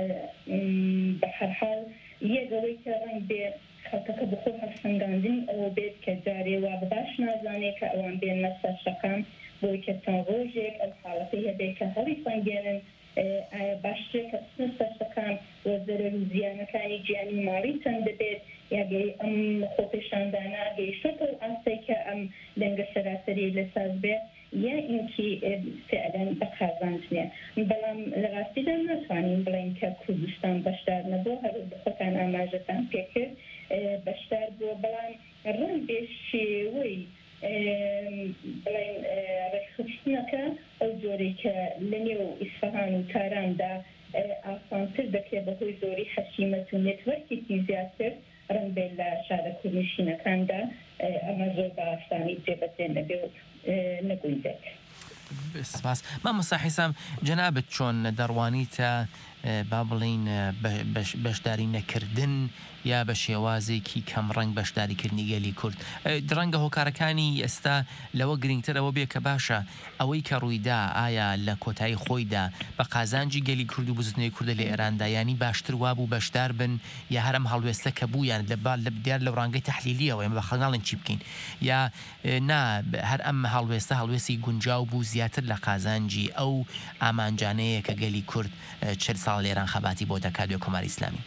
بە هەرحاڵ یەکەوەی کە ڕەنگ بێ خەڵکەکە بخۆ هەڵسەنگاندنی ئەوە بێت کە جارێ وا باش نازانێت کە ئەوان بێنە سەر شەقام بۆی کە چەند ڕۆژێک ئەم حاڵەتەی هەبێت کە هەڵی سەنگێنن باشترێک کە بچنە سەرشەکان وە زەرەر و زیانەکانی گیانی ماڵی چەند دەبێت یاگەی ئەم خۆپێشاندانە گەیشتە و ئەستەی کە ئەم دەنگە سەراسەری لەساز بێت یا اینکی فعلا بەقازاندنێ بەڵام لە ڕاستیدا ناتوانین بڵین کە کوردستان بەشدار نەبوو هەر بخۆتان ئاماژەتان پێکرد بەشدار بووە بەڵام ڕەن بێ شێوەی بڵین ڕێکخستنەکە ئەو جۆرەی کە لە نێو ئیسفەهان و تاراندا ئاسانتر دەکرێت بەهۆی زۆری حەشیمەت و نێتوەرکێکی زیاتر ڕەن بێ لە شارە کوردنشینەکاندا ئەمە زۆر بە ئاسانی جێبەجێ نەبێ و نەگویدێت. سپاس. مامۆستا حیسام جەنابەت چۆن دەڕوانیتە با بڵین بەشداری نەکردن یا بە شێوازێکی کەم ڕەنگ بەشداریکردنی گەلی کورد درەنگە هۆکارەکانی ئێستا لەوە گرنگترەوە بێ کە باشە ئەوەی کە ڕوویدا ئایا لە کۆتایی خۆیدا بە قازانجی گەلی کورد و بزنەوەی کوردە لە ئێراندا ینی باشتر وابوو بەشدار بن یا هەرم هەڵوێستە کە بوویان لە لە بدیار لە ڕانگەی تەحلیلیەوە ئێمە بە خەڵناڵن چی بکەین یا نا هەر ئەم هەڵوێستە هەڵوێستی گونجاو بوو زیاتر لە قازانجی ئەو ئامانجانەیە کە گەلی کورد چل ساڵ لێران خەباتی بۆ دەکات لە کۆماری ئیسلامی.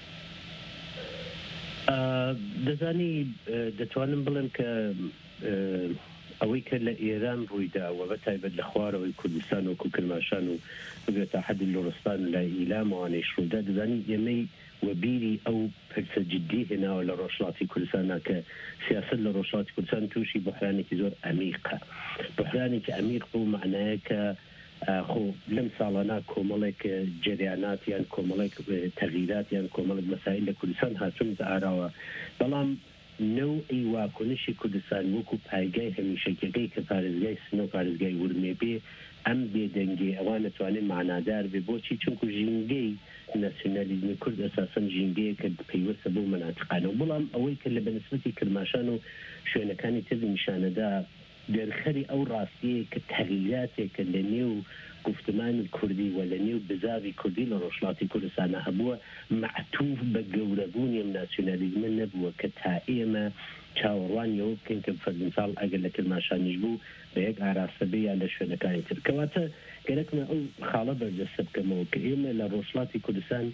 دەزانی دەتوانم بڵێم کە ئەوەی کە لە ئێران ڕوویداوە بە تایبەت لە خوارەوەی کوردستان و کوکرماشان و بێتە حەدی لۆرستان لە ئیلامەوانەی شڕوودا دەزانی ئێمەی وەبیری ئەو پرسە جددی هێناوە لە ڕۆژهەڵاتی کوردستانە کە سیاست لە ڕۆژهەڵاتی کوردستان تووشی بحرانێکی زۆر ئەمیقە بحرانێکی ئەمیق بوو معنایە کە خۆ لەم ساڵانە کۆمەڵێک جریانات یان کۆمەڵێک تەغیرات یان کۆمەڵێک مەسائل لە کوردستان هاتوون ئاراوە بەڵام نەوعی واکنشی کوردستان وەکو پایگای هەمیشەکیەکەی کە پارێزگای سنە و پارێزگای ورمێ بێ ئەم بێدەنگی ئەوان نەتوانێت معنادار بێ بۆچی چونکو ژینگەی ناسیۆنالیزمی کورد ئەساسەن ژینگەیە کە پەیوەستە بۆ مەناتقانەوە بەڵام ئەوەی کە لە بەنسبەتی کرماشان و شوێنەکانی تری نیشانەدا دەرخەری ئەو ڕاستیە کە تەغییراتێکە لە نێو گفتمانی کوردی و لە نێو بزاوی کوردی لە ڕۆژهەڵاتی کوردستانە هەبووە معتوف بە گەورەبوونی ئەم ناسیۆنالیزمە نەبووە کە تا ئێمە چاوەڕوانیەوە بکەین کە فەرزنساڵ ئەگەر لە کرماشانیش بوو بە یەک ئاراستە بێ یان لە شوێنەکانی تر کەواتە گەرەکمە ئەو خاڵە بەردەستە بکەمەوە کە ئێمە لە ڕۆژهەڵاتی کوردستان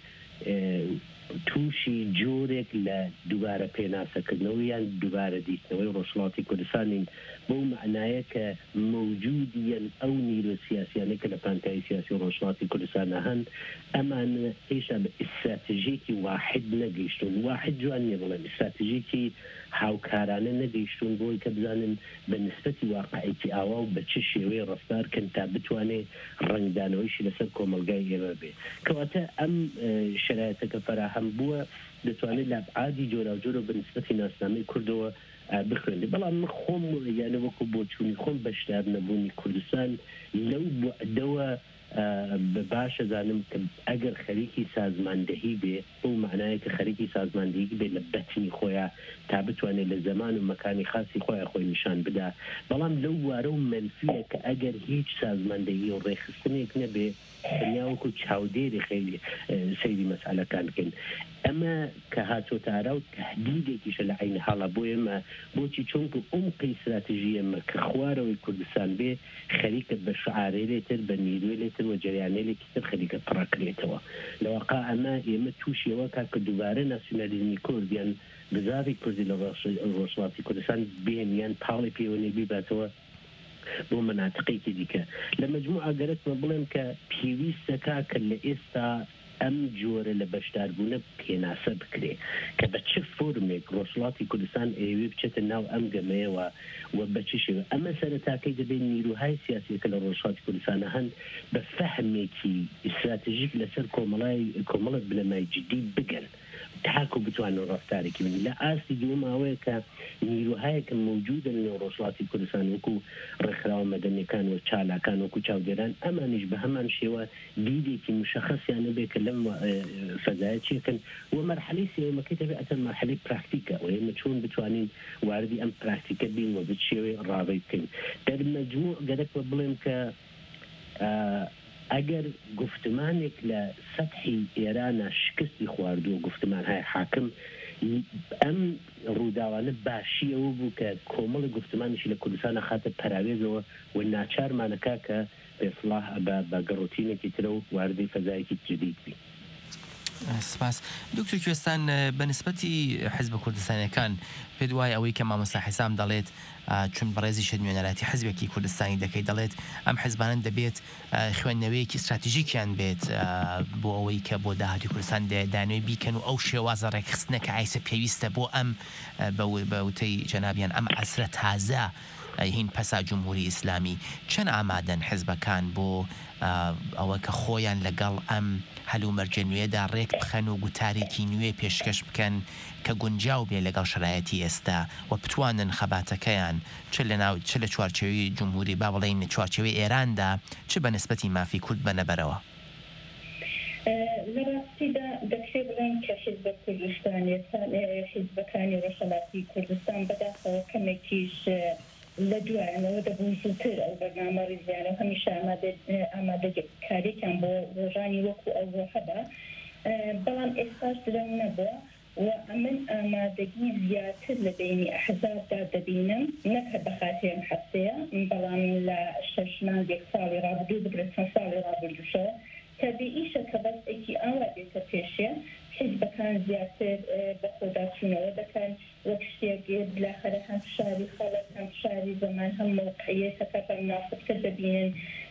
تووشی جۆرێک لە دووبارە پێناسەکردنەوە یان دووبارە دیتنەوەی ڕۆژهەڵاتی کوردستانین بۆ معنایە کە مەوجودیان ئەو نیرۆ سیاسیانە کە لە پانتای سیاسی ڕۆژهەڵاتی کوردستانە هەن ئەمانە هێشتا بە ئستراتیژیەکی واحد نەگەیشتون واحد جوان نیە بڵێن ئستراتیژیەکی هاوکارانە نەگەیشتون بۆی کە بزانن بە نسبەتی واقعیەتی ئاوا و بە چ شێوەیە ڕەفتارکەن تا بتوانێت ڕنگدانەوەیشی لەسەر کۆمەلگای ئێمە بێ کەواتە ئەم شرایەتەکە فراهەم بووە دەتوانێت لە ئابعادی جۆرا و جۆرە بە نسبەتی ناسنامەی کوردەوە بخوێنێ بەڵام من خۆم یانە وەکو بۆچوونی خۆم بەشدار نەبوونی کوردستان لەو بوعدەوە باشە زانم کە ئەگەر خەریکی سازماندەهی بێ ئەو معنایە کە خەریکی سازماندەهی بێ لە بەتنی خۆیان تا بتوانێت لە زەمان و مەکانی خاصی خۆیان خۆی نیشان بدا بەڵام لەو وارە و مەنفیە کە ئەگەر هیچ سازماندەهی و ڕێخستنێک نەبێ دنیاوەکو چاودێری خێری سەیری مەسئلەکان بکەین ئەمە کە هاتۆتە ئارا و تهدیدێکیشە لە عین حاڵە بۆ ئێمە بۆچی چونکە ئەمقی استراتیژی ئێمە کە خوارەوەی کوردستان بێ خەریکە بە شعارێ لێتر بە نیروێ لێتر و جریانێکی تر خەریکە پڕەکرێتەوە لەواقع ئەمە ئێمە تووشیەوە کا کە دووبارە ناسیۆنالیزمی کوردیان بزاوی کوردی لە ڕۆژهەڵاتی کوردستان بێن یان پاڵی پەیوەندی بیباتەوە بۆ مناتقێکی دیکە لە مەجموع ئەگەرەتمە بڵێم کە پێویستەکە کە لە ئێستا ئەم جۆرە لە بەشداربوونە پێناسە بکرێ کە بە چه فۆرمێک ڕۆژهەڵاتی کوردستان ئێوێ بچێتە ناو ئەم گەمەیەوە و بە چ شێوە ئەمە سەرەتاکەی دەبێت نیروهای سیاسیەکە لە ڕۆژهەڵاتی کوردستانە هەن بە فەهمێکی ئستراتیژیک لەسەر کۆمەڵای کۆمەڵک بلەمای جدی بگەن تاکو بتوانن ڕفتارێکی من لە ئاستی دووەم ئەوەیە کە نیروهایەکە موجودن لە ڕۆژهەڵاتی کوردستان وەکو ڕێکخراوە مەدەنیەکان و چالاکان وەکو چاودێران ئەمانیش بە هەمان شێوە دیدێکی مشخصیانە بێ کە لەم فەزایە چێکن و مەرحەلەی سێوەمەکەی دەبێت ئەتەن مەرحەلەی پراکتیکە و ئێمە چۆن بتوانین واردی ئەم پراکتیکە بین و بچێوێ ڕاوەی بکەین دەرمەجموع گەرەکمە بڵێم کە ئەگەر گفتمانێک لە سەتحی ئێرانە شکستی خواردووە گفتمان های حاکم ئەم ڕووداوانە باشی ئەوە بوو کە کۆمەڵی گفتمانیشی لە کوردستانە خاتە پەراوێزەوە و ناچارمانەکە کە بێسڵاح بە گەڕۆتینێکی ترە و واردەی فەزایەکی جدید بی. سپاس. دکتۆر کوێستان بەنسبەتی حیزب کوردستانیەکان پێت وایە ئەوەی کە مامۆستا حیسام دەڵێت چون بەڕێزی شە نوێنەراتی حیزبێکی کوردستانی دەکەی دەڵێت ئەم حیزبانە دەبێت خوێندنەوەیەکی استراتیژیکیان بێت بۆ ئەوەی کە بۆ داهاتی کوردستان دانوێ بیکەن و ئەو شێوازە ڕێکخستنە کە ئایسە پێویستە بۆ ئەم بە وتەی جەنابیان ئەم عەسرە تازە هین پەسا جمهوری ئیسلامی چەند ئامادەن حیزبەکان بۆ ئەوە کە خۆیان لەگەڵ ئەم هەلومەرجە نوێدا ڕێک بخەن و گوتارێکی نوێ پێشکەش بکەن کە گونجاو بێ لەگەڵ شرایەتی ئێستا و بتوانن خەباتەکەیان چ لە ناو چ لە چوارچێوی جمهوری با بڵێن چوارچێوی ئێراندا چ بە نسبەتی مافی کورد بەنەبەرەوە. لە ڕاستیدا دەکرێت بڵێن کە حیزبە کوردستانیەکان حیزبەکانی ڕۆژهەڵاتی کوردستان بەداخەوە کەمێکیش لە دوایانەوە دەبوو زووتر ئەو بەرنامە ڕیزیانە هەمیشە ئامادەکاریێکیان بۆ ڕۆژانی وەکو ئەوە هەبە بەڵام ئێستاش درەم نەبووە و ئەمن ئامادەگی زیاتر لە بینی ئەحزابدا دەبینم نەکە بەخاتێن حەسەیە بەڵام لە شەش مانگێک ساڵی ڕابردوو بگرێت چەند ساڵی ڕابردووشەوە تەبیعیشە کە بەستێکی ئاوا دێتە پێشێ حیزبەکان زیاتر بە خۆداچوونەوە دەکەن وەک شتێک بلاخەرە هەم شاری خەڵک هەم شاری زەمان هەم موقعیەتەکە بەرناسبتر دەبینن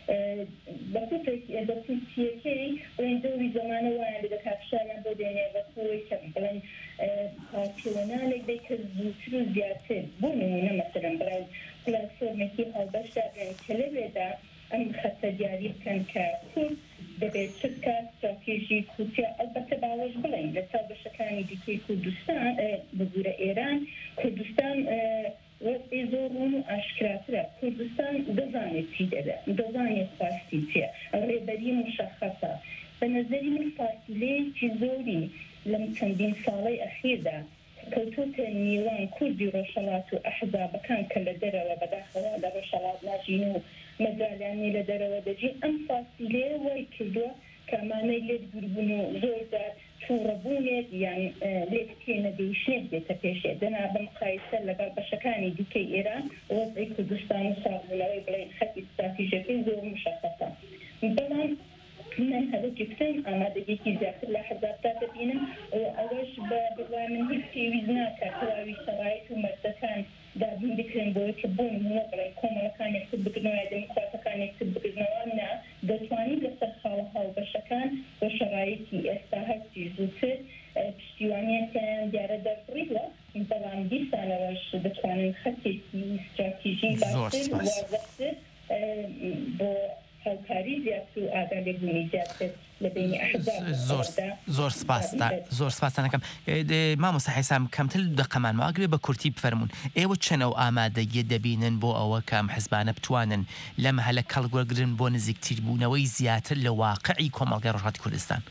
بەکوتێکیەکەی وێندەوری زەمانە وایان بدە کاپشانیان بۆ دێنێ بەخۆی کە بڵێن پارتیۆنانێک دەی کە زووتر و زیاتر بۆ نمونە مەسەلەن بڵێن پلاتفۆرمێکی هەڵبەشدا بێن کە لەوێدا ئەم خەتە دیاری بکەن کە کورد دەبێت چ بکات استراتێژی کورتیا ئەلبەتە باوەش بڵێن لە چاو بەشەکانی دیکەی کوردستان بەگورە ئێران کوردستان وەزعی زۆر ڕوون و ئاشکراترە کوردستان دەزانێت چی دەبێت دەزانێت خواستی چییە ڕێبەری مشەخەسە بە نەزەری من فاصلەیەکی زۆری لەم چەندین ساڵەی ئەخیردا کەوتوتە نێوان کوردی ڕۆژهەڵات و ئەحزابەکان کە لە دەرەوە بەداخەوە لە ڕۆژهەڵات ناژین و مەدالیانی لە دەرەوە دەژین ئەم فاصلەیە وای کردووە کە ئەمانەی لێت دووربوون و زۆردا تووڕەبوونێت یان لێت تێنەگەیشتنێک دێتە پێشێ دەنا بە مقایسە لەگەڵ بەشەکانی دیکەی ئێران وەزعی کوردستان و ساڵبوونەوەی بڵێن خەتی استراتیژیەکەی زۆر مشەخەسە بەڵام من هەدەفێکتن ئامادەگێکی زیاتر لە حەزابدا دەبینم ئەوەش بە بڵای من هیچ پێویست ناکە تەواوی سەرایەت و مەردەکان دابین بکرێن بۆی کە بۆ نمونە بڵێن کۆمەڵەکان یەکتر بگرنەوە دموکراتەکان یەکتر بگرنەوە نا دەتوانین لەسەر خاڵە هاوبەشەکان بۆ شەرایەتی ئێستا هەستی زووتر پشتیوانیەکەیان دیارە دەربڕیوە بەڵام دیسانەوەش دەتوانین خەتێکی استراتیژی باشتر وازەتر بۆ هاوکاری زیاتر و ئاگاداربوونی زیاتر لە بینی ئەحزابدا زۆر سپاس زۆر سپاسانەکەم مامۆستا حیسام کەمتر دەقەمان واگرێ بە کورتی بفەرمونون ئێوە چەنەو ئامادەگیە دەبینن بۆ ئەوە کە ئەم حیزبانە بتوانن لەم هەلە کەڵگوەرگرن بۆ نزیکتر بوونەوەی زیاتر لە واقعی کۆمەڵگەی ڕۆژهەڵاتی کوردستان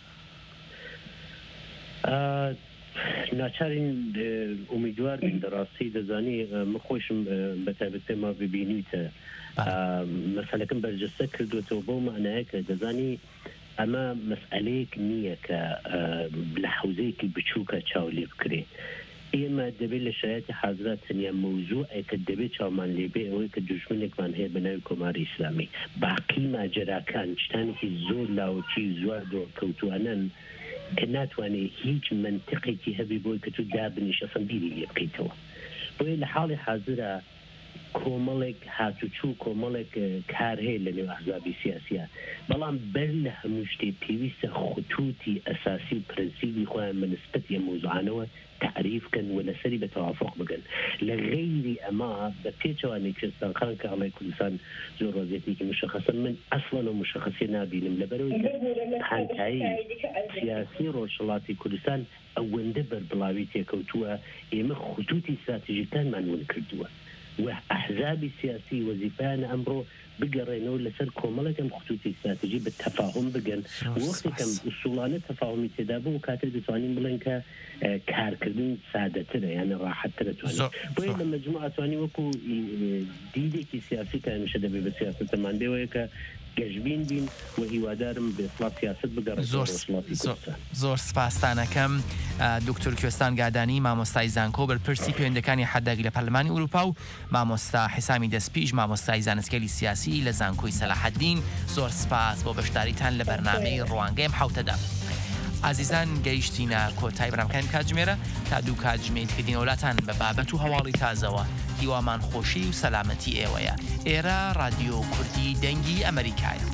ناچارین ئومیدوار بین دەڕاستی دەزانی من خۆشم بەتایبەت پێما ببینیتە مەسەلەکەم بەرجەستە کردوێتەوە بۆ معنایە کە دەزانی ئەمە مەسئلەیەک نییە کە لە حوزەیەکی بچووکە چاو لێ بکرێ ئێمە دەبێت لە شرایەتی حاضرا تەنیا مەوزوعێکە دەبێت چاومان لێبێ ئەوەی کە دوژمنێکمان هەیە بە ناوی کۆماری ئیسلامی باقی ماجەراکان شتانێکی زۆر لاوەکی زوار دۆکەوتوانن کە ناتوانێت هیچ منطقێکی هەبی بۆی کە تو دابنیش ئەسەن بیری لێ بکەیتەوە بۆیە لە حاڵی حاضرە کۆمەڵێک هاتوچوو کۆمەڵێک کار هەیە لە نێو ئەحزابی سیاسیە بەڵام بەر لە هەموو شتێ پێویستە خوتوتی ئەساسی و پرەنسیبی خۆیان بە نسبەتی ئەم مۆزوعانەوە تعریفکەن و لەسەری بە تەوافق بگەن لە غەیری ئەمە بە پێچەوانی کوردستانخان کە هەڵی کوردستان زۆر ڕۆژێتێکی مشەخەسە من ئەسڵەن و مشەخەسی نابینم لەبەرەوەی پانتایی سیاسی ڕۆژهەڵاتی کوردستان ئەوەندە بەربڵاوی تێکەوتووە ئێمە خوتوتی استراتیژیکانمان ون کردووە و ئەحزابی سیاسی وەزیفەیان ئەمڕۆ بگەڕێنەوە لەسەر کۆمەڵێکم خطوتی استراتیژی بە تەفاهم بگەن وەختێکم ئوسوڵانە تەفاهمی تێدا بوو کاتر دەتوانین بڵێن کە کارکردن سادەترە یانە ڕاحەتترە توانێت بۆیە لە مەجموعە توانی وەکو دیدێکی سیاسی کە هەمیشە دەبێت بە سیاستەمان بێەوەیە کە گەژبین بین و هیوادارم بە ئیسڵات سیاست بگەڕێت زۆر سپاسانەکەم دکتۆر کوێستان گادانی مامۆستای زانکۆ بەرپرسی پەیوەندەکانی حەداگی لە پەرلەمانی ئوروپا و مامۆستا حسامی دەستپیش مامۆستای زانستکەلی سیاسی لە زانکۆی سەلاحەدین زۆر سپاس بۆ بەشداریتان لە بەرنامەی ڕوانگەیم حوتەدا. ئازیزان گەیشتینە کۆتای بەرنامەکانی کاتژمێرە تا دوو کاتژمێر کردین وڵاتان بە بابەت و هەواڵی تازەوە هیوامان خۆشی و سەلامەتی ئێوەیە. ئێرە رادیۆ کوردی دەنگی ئەمریکایە.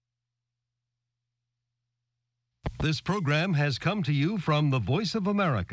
This program has come to you from the Voice of America.